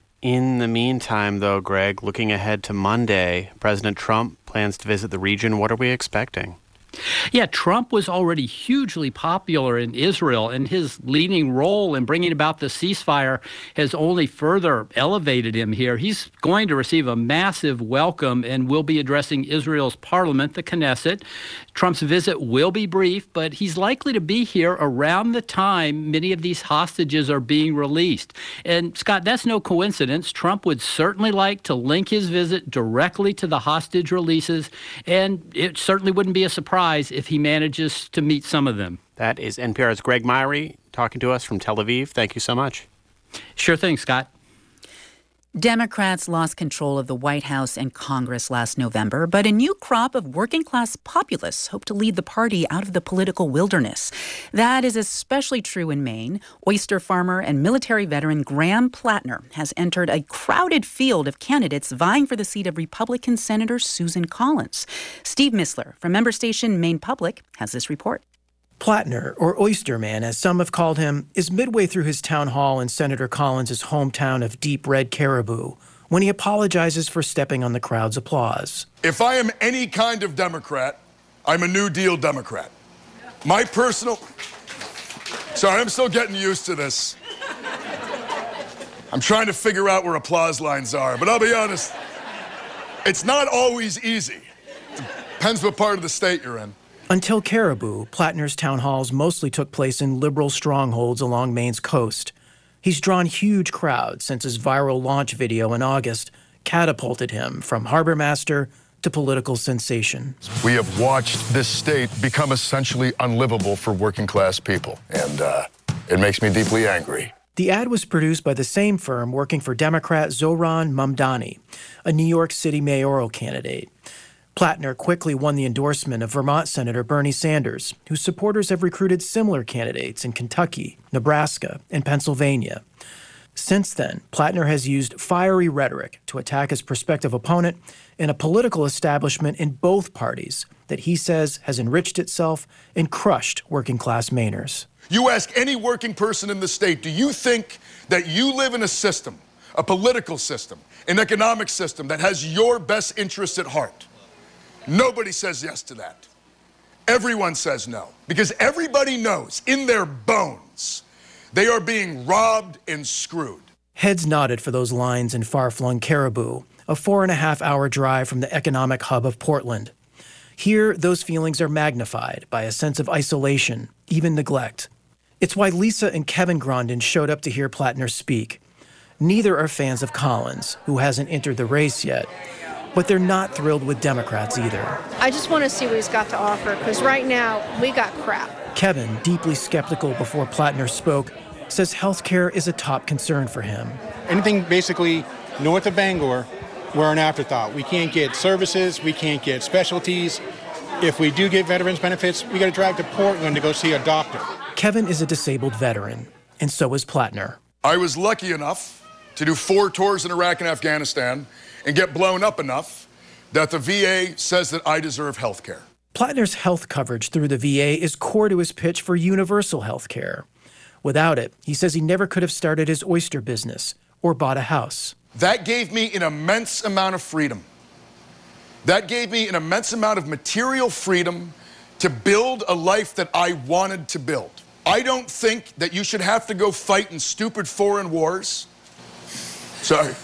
In the meantime, though, Greg, looking ahead to Monday, President Trump plans to visit the region. What are we expecting? Yeah, Trump was already hugely popular in Israel, and his leading role in bringing about the ceasefire has only further elevated him here. He's going to receive a massive welcome and will be addressing Israel's parliament, the Knesset. Trump's visit will be brief, but he's likely to be here around the time many of these hostages are being released. And, Scott, that's no coincidence. Trump would certainly like to link his visit directly to the hostage releases, and it certainly wouldn't be a surprise if he manages to meet some of them. That is N P R's Greg Myrie talking to us from Tel Aviv. Thank you so much. Sure thing, Scott. Democrats lost control of the White House and Congress last November, but a new crop of working-class populists hope to lead the party out of the political wilderness. That is especially true in Maine. Oyster farmer and military veteran Graham Plattner has entered a crowded field of candidates vying for the seat of Republican Senator Susan Collins. Steve Missler from member station Maine Public has this report. Plattner, or Oyster Man, as some have called him, is midway through his town hall in Senator Collins' hometown of Deep Red Caribou when he apologizes for stepping on the crowd's applause. If I am any kind of Democrat, I'm a New Deal Democrat. My personal... Sorry, I'm still getting used to this. I'm trying to figure out where applause lines are, but I'll be honest, it's not always easy. Depends what part of the state you're in. Until Caribou, Plattner's town halls mostly took place in liberal strongholds along Maine's coast. He's drawn huge crowds since his viral launch video in August catapulted him from harbor master to political sensation. We have watched this state become essentially unlivable for working class people, and uh, it makes me deeply angry. The ad was produced by the same firm working for Democrat Zohran Mamdani, a New York City mayoral candidate. Plattner quickly won the endorsement of Vermont Senator Bernie Sanders, whose supporters have recruited similar candidates in Kentucky, Nebraska, and Pennsylvania. Since then, Plattner has used fiery rhetoric to attack his prospective opponent and a political establishment in both parties that he says has enriched itself and crushed working-class Mainers. You ask any working person in the state, do you think that you live in a system, a political system, an economic system that has your best interests at heart? Nobody says yes to that. Everyone says no, because everybody knows in their bones they are being robbed and screwed. Heads nodded for those lines in far-flung Caribou, a four-and-a-half-hour drive from the economic hub of Portland. Here, those feelings are magnified by a sense of isolation, even neglect. It's why Lisa and Kevin Grondin showed up to hear Plattner speak. Neither are fans of Collins, who hasn't entered the race yet. But they're not thrilled with Democrats either. I just want to see what he's got to offer, because right now, we got crap. Kevin, deeply skeptical before Plattner spoke, says health care is a top concern for him. Anything basically north of Bangor, we're an afterthought. We can't get services, we can't get specialties. If we do get veterans benefits, we got to drive to Portland to go see a doctor. Kevin is a disabled veteran, and so is Plattner. I was lucky enough to do four tours in Iraq and Afghanistan and get blown up enough that the V A says that I deserve health care. Plattner's health coverage through the V A is core to his pitch for universal health care. Without it, he says he never could have started his oyster business or bought a house. That gave me an immense amount of freedom. That gave me an immense amount of material freedom to build a life that I wanted to build. I don't think that you should have to go fight in stupid foreign wars. Sorry.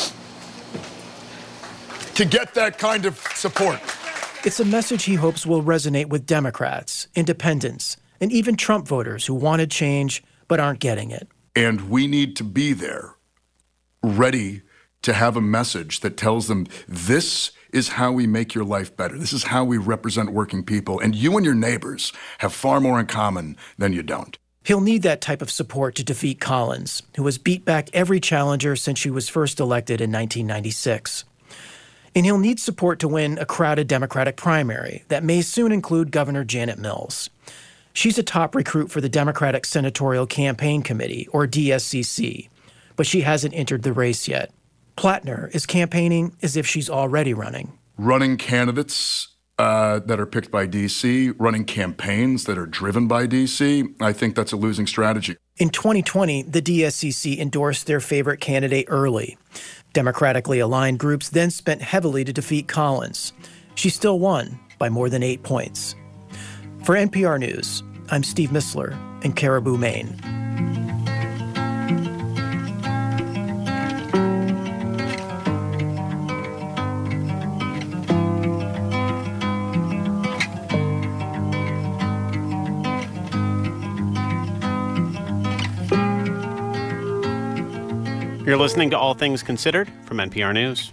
To get that kind of support. It's a message he hopes will resonate with Democrats, independents, and even Trump voters who wanted change but aren't getting it. And we need to be there, ready to have a message that tells them this is how we make your life better. This is how we represent working people. And you and your neighbors have far more in common than you don't. He'll need that type of support to defeat Collins, who has beat back every challenger since she was first elected in nineteen ninety-six. And he'll need support to win a crowded Democratic primary that may soon include Governor Janet Mills. She's a top recruit for the Democratic Senatorial Campaign Committee, or D S C C, but she hasn't entered the race yet. Plattner is campaigning as if she's already running. Running candidates uh, that are picked by D C, running campaigns that are driven by D C, I think that's a losing strategy. In twenty twenty, the D S C C endorsed their favorite candidate early. Democratically aligned groups then spent heavily to defeat Collins. She still won by more than eight points. For N P R News, I'm Steve Missler in Caribou, Maine. You're listening to All Things Considered from N P R News.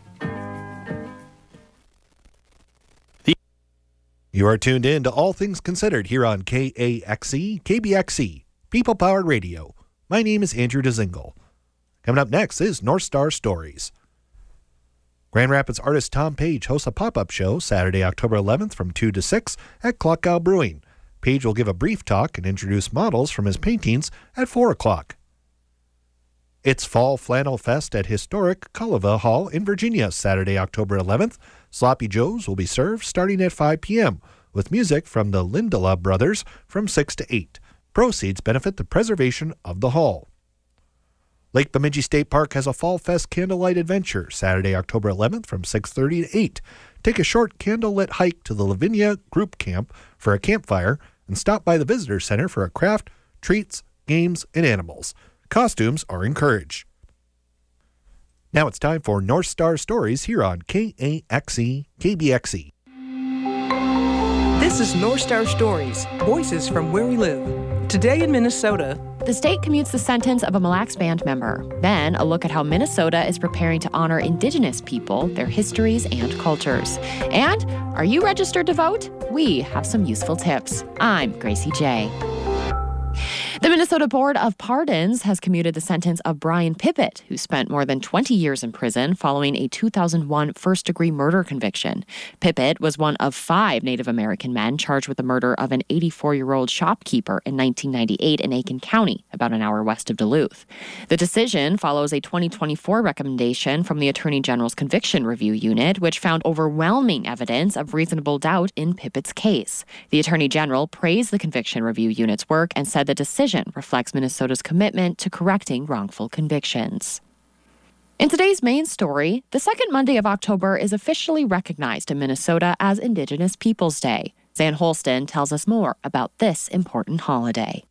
You are tuned in to All Things Considered here on K A X E, K B X E, People Powered Radio. My name is Andrew DeZingle. Coming up next is North Star Stories. Grand Rapids artist Tom Page hosts a pop-up show Saturday, October eleventh from two to six at Clock Owl Brewing. Page will give a brief talk and introduce models from his paintings at four o'clock. It's Fall Flannel Fest at historic Culliva Hall in Virginia, Saturday, October eleventh. Sloppy Joes will be served starting at five p.m. with music from the Lindela Brothers from six to eight. Proceeds benefit the preservation of the hall. Lake Bemidji State Park has a Fall Fest candlelight adventure Saturday, October eleventh from six thirty to eight. Take a short candlelit hike to the Lavinia Group Camp for a campfire and stop by the Visitor Center for a craft, treats, games, and animals. Costumes are encouraged. Now it's time for North Star Stories here on K A X E K B X E. This is North Star Stories, voices from where we live. Today in Minnesota, the state commutes the sentence of a Mille Lacs Band member. Then, a look at how Minnesota is preparing to honor Indigenous people, their histories, and cultures. And, are you registered to vote? We have some useful tips. I'm Gracie J. The Minnesota Board of Pardons has commuted the sentence of Brian Pippett, who spent more than twenty years in prison following a two thousand one first-degree murder conviction. Pippett was one of five Native American men charged with the murder of an eighty-four-year-old shopkeeper in nineteen ninety-eight in Aiken County, about an hour west of Duluth. The decision follows a twenty twenty-four recommendation from the Attorney General's Conviction Review Unit, which found overwhelming evidence of reasonable doubt in Pippett's case. The Attorney General praised the Conviction Review Unit's work and said the decision reflects Minnesota's commitment to correcting wrongful convictions. In today's main story, the second Monday of October is officially recognized in Minnesota as Indigenous Peoples Day. Zan Holston tells us more about this important holiday.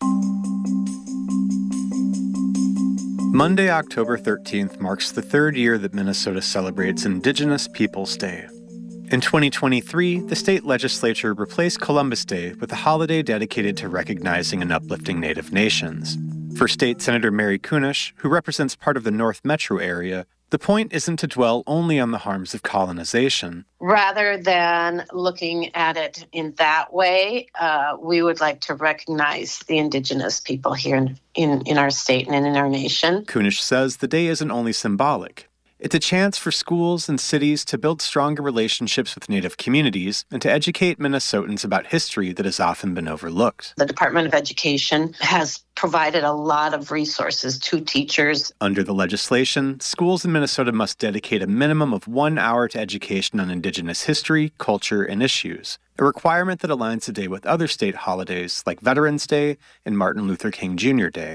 Monday, October thirteenth marks the third year that Minnesota celebrates Indigenous Peoples Day. In twenty twenty-three, the state legislature replaced Columbus Day with a holiday dedicated to recognizing and uplifting Native nations. For State Senator Mary Kunesh, who represents part of the North Metro area, the point isn't to dwell only on the harms of colonization. Rather than looking at it in that way, uh, we would like to recognize the Indigenous people here in, in, in our state and in our nation. Kunesh says the day isn't only symbolic. It's a chance for schools and cities to build stronger relationships with Native communities and to educate Minnesotans about history that has often been overlooked. The Department of Education has provided a lot of resources to teachers. Under the legislation, schools in Minnesota must dedicate a minimum of one hour to education on Indigenous history, culture, and issues, a requirement that aligns the day with other state holidays like Veterans Day and Martin Luther King Junior Day.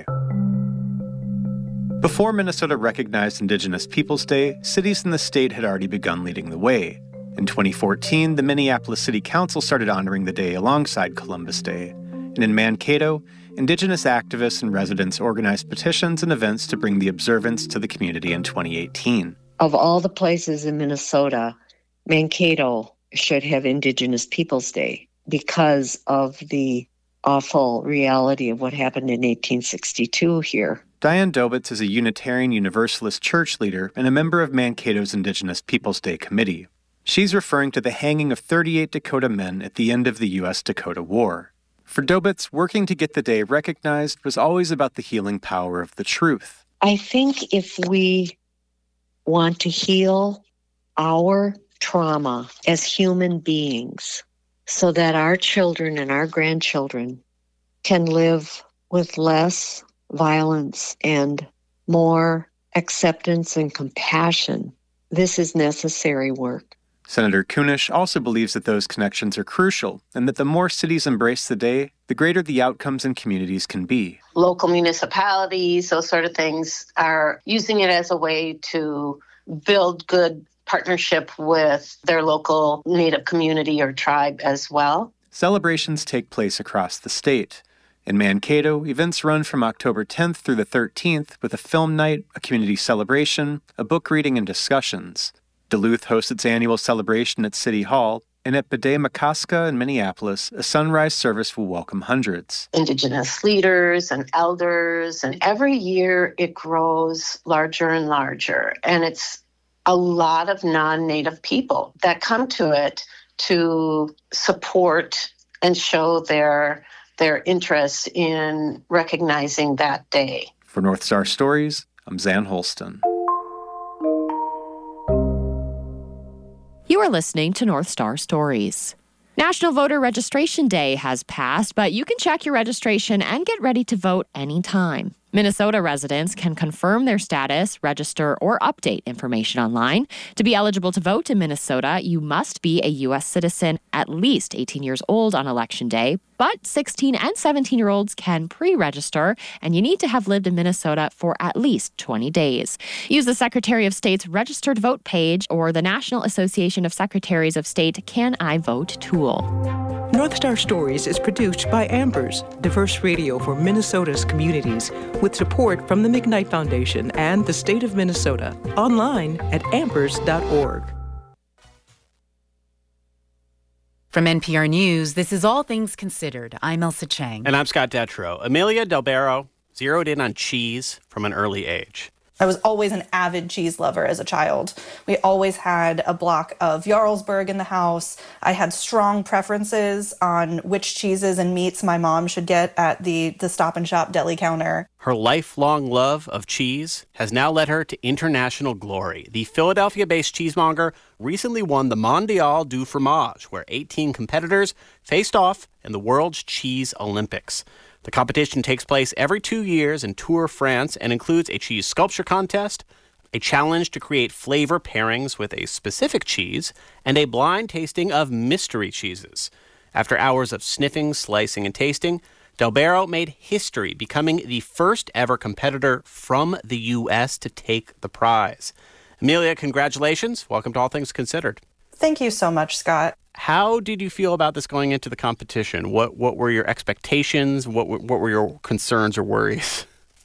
Before Minnesota recognized Indigenous Peoples Day, cities in the state had already begun leading the way. In twenty fourteen, the Minneapolis City Council started honoring the day alongside Columbus Day. And in Mankato, Indigenous activists and residents organized petitions and events to bring the observance to the community in twenty eighteen. Of all the places in Minnesota, Mankato should have Indigenous Peoples Day because of the awful reality of what happened in eighteen sixty-two here. Diane Dobitz is a Unitarian Universalist church leader and a member of Mankato's Indigenous Peoples Day Committee. She's referring to the hanging of thirty-eight Dakota men at the end of the U S Dakota War. For Dobitz, working to get the day recognized was always about the healing power of the truth. I think if we want to heal our trauma as human beings so that our children and our grandchildren can live with less violence and more acceptance and compassion, this is necessary work. Senator Kunesh also believes that those connections are crucial and that the more cities embrace the day, the greater the outcomes in communities can be. Local municipalities, those sort of things, are using it as a way to build good partnership with their local Native community or tribe as well. Celebrations take place across the state. In Mankato, events run from October tenth through the thirteenth with a film night, a community celebration, a book reading, and discussions. Duluth hosts its annual celebration at City Hall, and at Bede-Makaska in Minneapolis, a sunrise service will welcome hundreds. Indigenous leaders and elders, and every year it grows larger and larger. And it's a lot of non-Native people that come to it to support and show their their interest in recognizing that day. For North Star Stories, I'm Zan Holston. You are listening to North Star Stories. National Voter Registration Day has passed, but you can check your registration and get ready to vote anytime. Minnesota residents can confirm their status, register, or update information online. To be eligible to vote in Minnesota, you must be a U S citizen at least eighteen years old on Election Day, but sixteen and seventeen-year-olds can pre-register, and you need to have lived in Minnesota for at least twenty days. Use the Secretary of State's Registered Vote page or the National Association of Secretaries of State Can I Vote tool. North Star Stories is produced by Ambers, diverse radio for Minnesota's communities, with support from the McKnight Foundation and the state of Minnesota. Online at ambers dot org. From N P R News, this is All Things Considered. I'm Elsa Chang. And I'm Scott Detrow. Amelia Del Barro zeroed in on cheese from an early age. I was always an avid cheese lover as a child. We always had a block of Jarlsberg in the house. I had strong preferences on which cheeses and meats my mom should get at the, the Stop and Shop deli counter. Her lifelong love of cheese has now led her to international glory. The Philadelphia-based cheesemonger recently won the Mondial du Fromage, where eighteen competitors faced off in the World's Cheese Olympics. The competition takes place every two years in Tours, France, and includes a cheese sculpture contest, a challenge to create flavor pairings with a specific cheese, and a blind tasting of mystery cheeses. After hours of sniffing, slicing, and tasting, Del Barro made history, becoming the first ever competitor from the U S to take the prize. Amelia, congratulations. Welcome to All Things Considered. Thank you so much, Scott. How did you feel about this going into the competition? What what were your expectations? What what were your concerns or worries?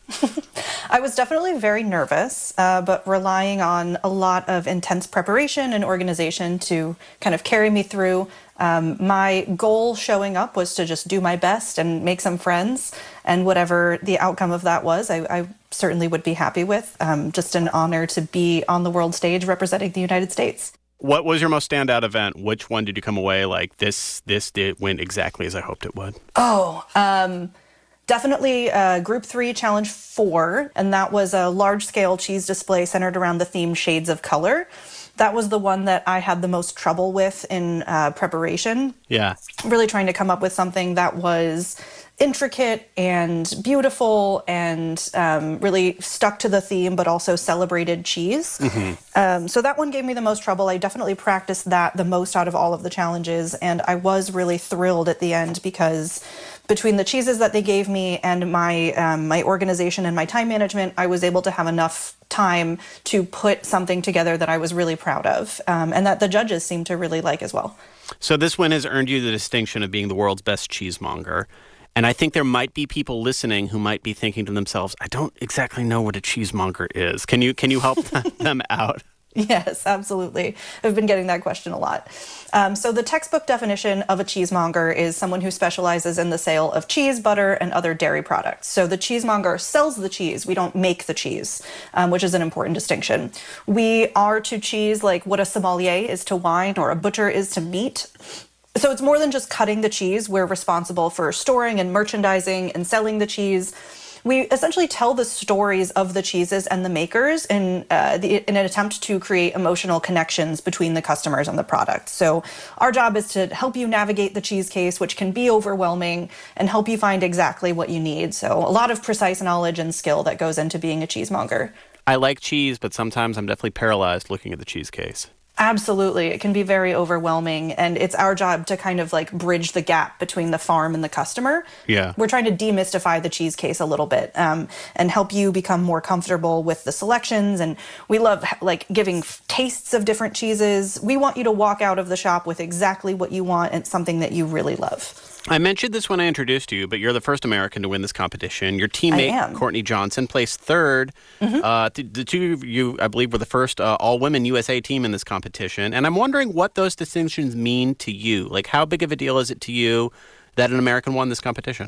I was definitely very nervous, uh, but relying on a lot of intense preparation and organization to kind of carry me through. Um, my goal showing up was to just do my best and make some friends, and whatever the outcome of that was, I, I certainly would be happy with. Um, just an honor to be on the world stage representing the United States. What was your most standout event? Which one did you come away like, this this did went exactly as I hoped it would? Oh, um, definitely uh, Group three, Challenge four, and that was a large-scale cheese display centered around the theme Shades of Color. That was the one that I had the most trouble with in uh, preparation. Yeah. Really trying to come up with something that was intricate and beautiful and um, really stuck to the theme, but also celebrated cheese. Mm-hmm. Um, so that one gave me the most trouble. I definitely practiced that the most out of all of the challenges, and I was really thrilled at the end because between the cheeses that they gave me and my um, my organization and my time management, I was able to have enough time to put something together that I was really proud of, um, and that the judges seemed to really like as well. So this win has earned you the distinction of being the world's best cheesemonger. And I think there might be people listening who might be thinking to themselves, I don't exactly know what a cheesemonger is. Can you can you help them out? Yes, absolutely. I've been getting that question a lot. Um, so the textbook definition of a cheesemonger is someone who specializes in the sale of cheese, butter, and other dairy products. So the cheesemonger sells the cheese. We don't make the cheese, um, which is an important distinction. We are to cheese like what a sommelier is to wine or a butcher is to meat. So it's more than just cutting the cheese. We're responsible for storing and merchandising and selling the cheese. We essentially tell the stories of the cheeses and the makers in, uh, the, in an attempt to create emotional connections between the customers and the product. So our job is to help you navigate the cheese case, which can be overwhelming, and help you find exactly what you need. So a lot of precise knowledge and skill that goes into being a cheesemonger. I like cheese, but sometimes I'm definitely paralyzed looking at the cheese case. Absolutely. It can be very overwhelming, and it's our job to kind of like bridge the gap between the farm and the customer. Yeah. We're trying to demystify the cheese case a little bit um, and help you become more comfortable with the selections. And we love like giving f- tastes of different cheeses. We want you to walk out of the shop with exactly what you want and something that you really love. I mentioned this when I introduced you, but you're the first American to win this competition. Your teammate, Courtney Johnson, placed third. Mm-hmm. Uh, the, the two of you, I believe, were the first uh, all-women U S A team in this competition. And I'm wondering what those distinctions mean to you. Like, how big of a deal is it to you that an American won this competition?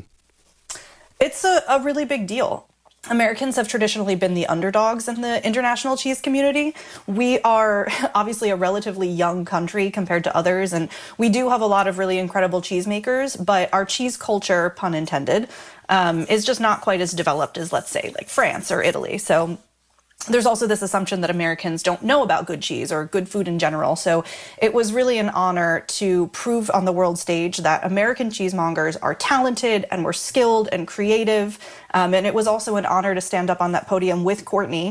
It's a, a really big deal. Americans have traditionally been the underdogs in the international cheese community. We are obviously a relatively young country compared to others, and we do have a lot of really incredible cheesemakers, but our cheese culture, pun intended, um, is just not quite as developed as, let's say, like France or Italy. So there's also this assumption that Americans don't know about good cheese or good food in general. So it was really an honor to prove on the world stage that American cheesemongers are talented and we're skilled and creative. Um, and it was also an honor to stand up on that podium with Courtney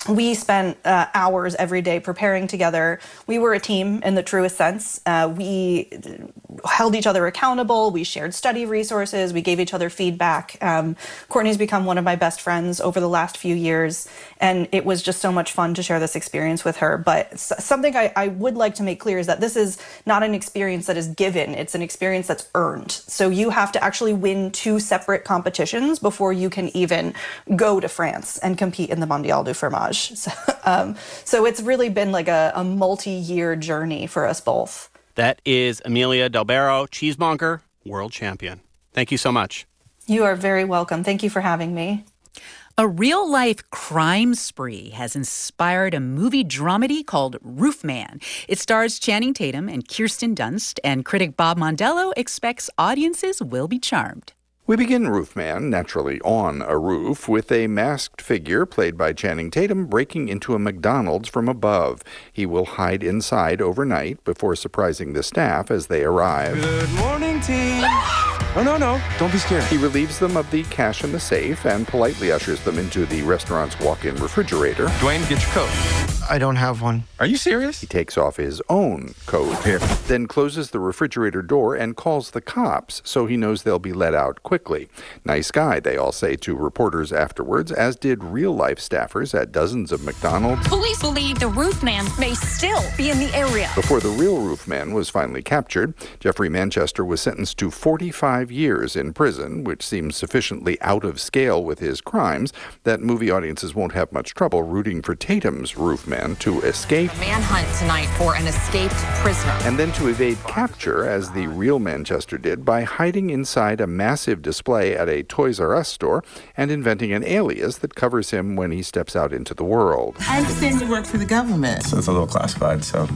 we spent uh, hours every day preparing together. We were a team in the truest sense. Uh, we held each other accountable. We shared study resources. We gave each other feedback. Um, Courtney's become one of my best friends over the last few years, and it was just so much fun to share this experience with her. But s- something I, I would like to make clear is that this is not an experience that is given. It's an experience that's earned. So you have to actually win two separate competitions before you can even go to France and compete in the Mondial du Fromage. So, um, so it's really been like a, a multi-year journey for us both. That is Amelia Del Barro, cheesemonger, world champion. Thank you so much. You are very welcome. Thank you for having me. A real-life crime spree has inspired a movie dramedy called Roof Man. It stars Channing Tatum and Kirsten Dunst, and critic Bob Mondello expects audiences will be charmed. We begin Roof Man, naturally on a roof, with a masked figure played by Channing Tatum breaking into a McDonald's from above. He will hide inside overnight before surprising the staff as they arrive. Good morning, team. Oh, no, no, don't be scared. He relieves them of the cash in the safe and politely ushers them into the restaurant's walk-in refrigerator. Dwayne, get your coat. I don't have one. Are you serious? He takes off his own coat, Here. then closes the refrigerator door and calls the cops so he knows they'll be let out quickly. Nice guy, they all say to reporters afterwards, as did real-life staffers at dozens of McDonald's. Police believe the roof man may still be in the area. Before the real roof man was finally captured, Jeffrey Manchester was sentenced to forty-five years in prison, which seems sufficiently out of scale with his crimes that movie audiences won't have much trouble rooting for Tatum's roof man to escape. A manhunt tonight for an escaped prisoner. And then to evade capture, as the real Manchester did, by hiding inside a massive display at a Toys R Us store and inventing an alias that covers him when he steps out into the world. I understand you work for the government. So it's a little classified, so.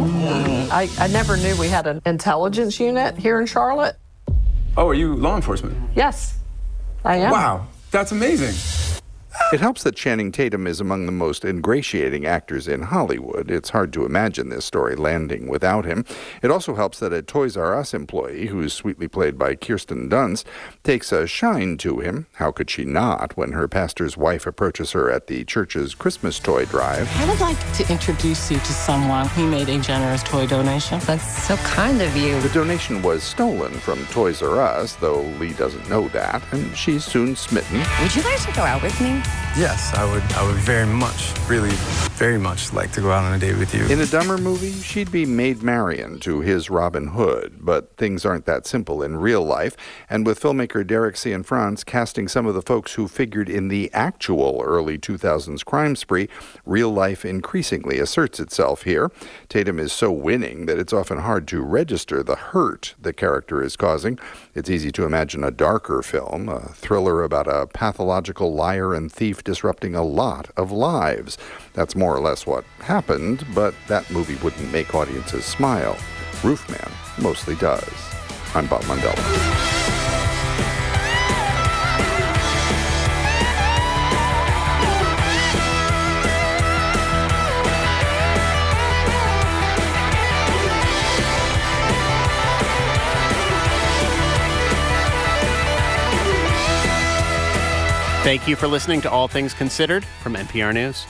Oh. I, I never knew we had an intelligence unit here in Charlotte. Oh, are you law enforcement? Yes, I am. Wow, that's amazing. It helps that Channing Tatum is among the most ingratiating actors in Hollywood. It's hard to imagine this story landing without him. It also helps that a Toys R Us employee, who's sweetly played by Kirsten Dunst, takes a shine to him. How could she not when her pastor's wife approaches her at the church's Christmas toy drive? I would like to introduce you to someone who made a generous toy donation. That's so kind of you. The donation was stolen from Toys R Us, though Lee doesn't know that, and she's soon smitten. Would you like to go out with me? Yes, I would I would very much, really, very much like to go out on a date with you. In a Dumber movie, she'd be Maid Marian to his Robin Hood, but things aren't that simple in real life, and with filmmaker Derek Cianfrance casting some of the folks who figured in the actual early two thousands crime spree, real life increasingly asserts itself here. Tatum is so winning that it's often hard to register the hurt the character is causing. It's easy to imagine a darker film, a thriller about a pathological liar and thief disrupting a lot of lives. That's more or less what happened, but that movie wouldn't make audiences smile. Roof Man mostly does. I'm Bob Mondello. Thank you for listening to All Things Considered from N P R News.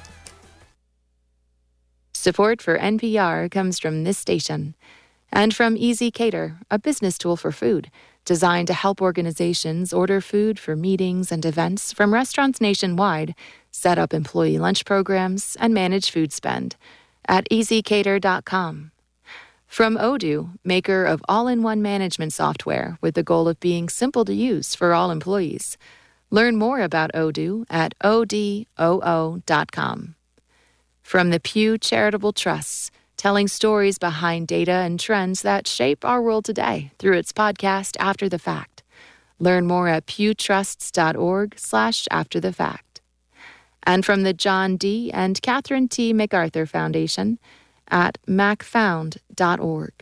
Support for N P R comes from this station and from Easy Cater, a business tool for food designed to help organizations order food for meetings and events from restaurants nationwide, set up employee lunch programs, and manage food spend at easy cater dot com. From Odoo, maker of all-in-one management software with the goal of being simple to use for all employees. Learn more about Odoo at O D O O dot com. From the Pew Charitable Trusts, telling stories behind data and trends that shape our world today through its podcast After the Fact. Learn more at pewtrusts.org slash after the fact. And from the John D. and Catherine T. MacArthur Foundation at mac found dot org.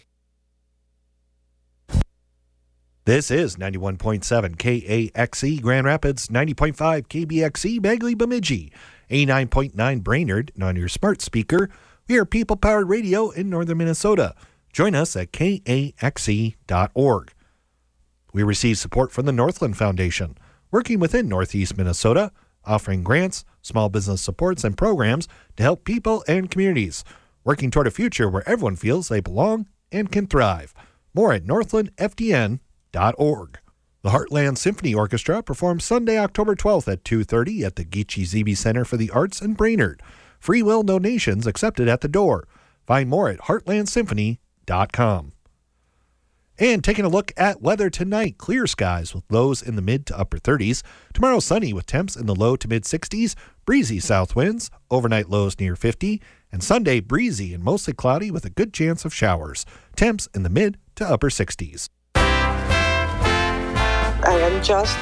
This is ninety-one point seven K A X E Grand Rapids, ninety point five K B X E Bagley Bemidji, eighty-nine point nine Brainerd, and on your smart speaker. We are people-powered radio in northern Minnesota. Join us at K A X E dot org. We receive support from the Northland Foundation, working within northeast Minnesota offering grants, small business supports, and programs to help people and communities, working toward a future where everyone feels they belong and can thrive. More at northland f d n dot org. The Heartland Symphony Orchestra performs Sunday, October twelfth at two thirty at the Geechee Zeebe Center for the Arts in Brainerd. Free will donations accepted at the door. Find more at heartland symphony dot com. And taking a look at weather tonight, clear skies with lows in the mid to upper thirties. Tomorrow sunny with temps in the low to mid sixties, breezy south winds, overnight lows near fifty, and Sunday breezy and mostly cloudy with a good chance of showers. Temps in the mid to upper sixties. I am just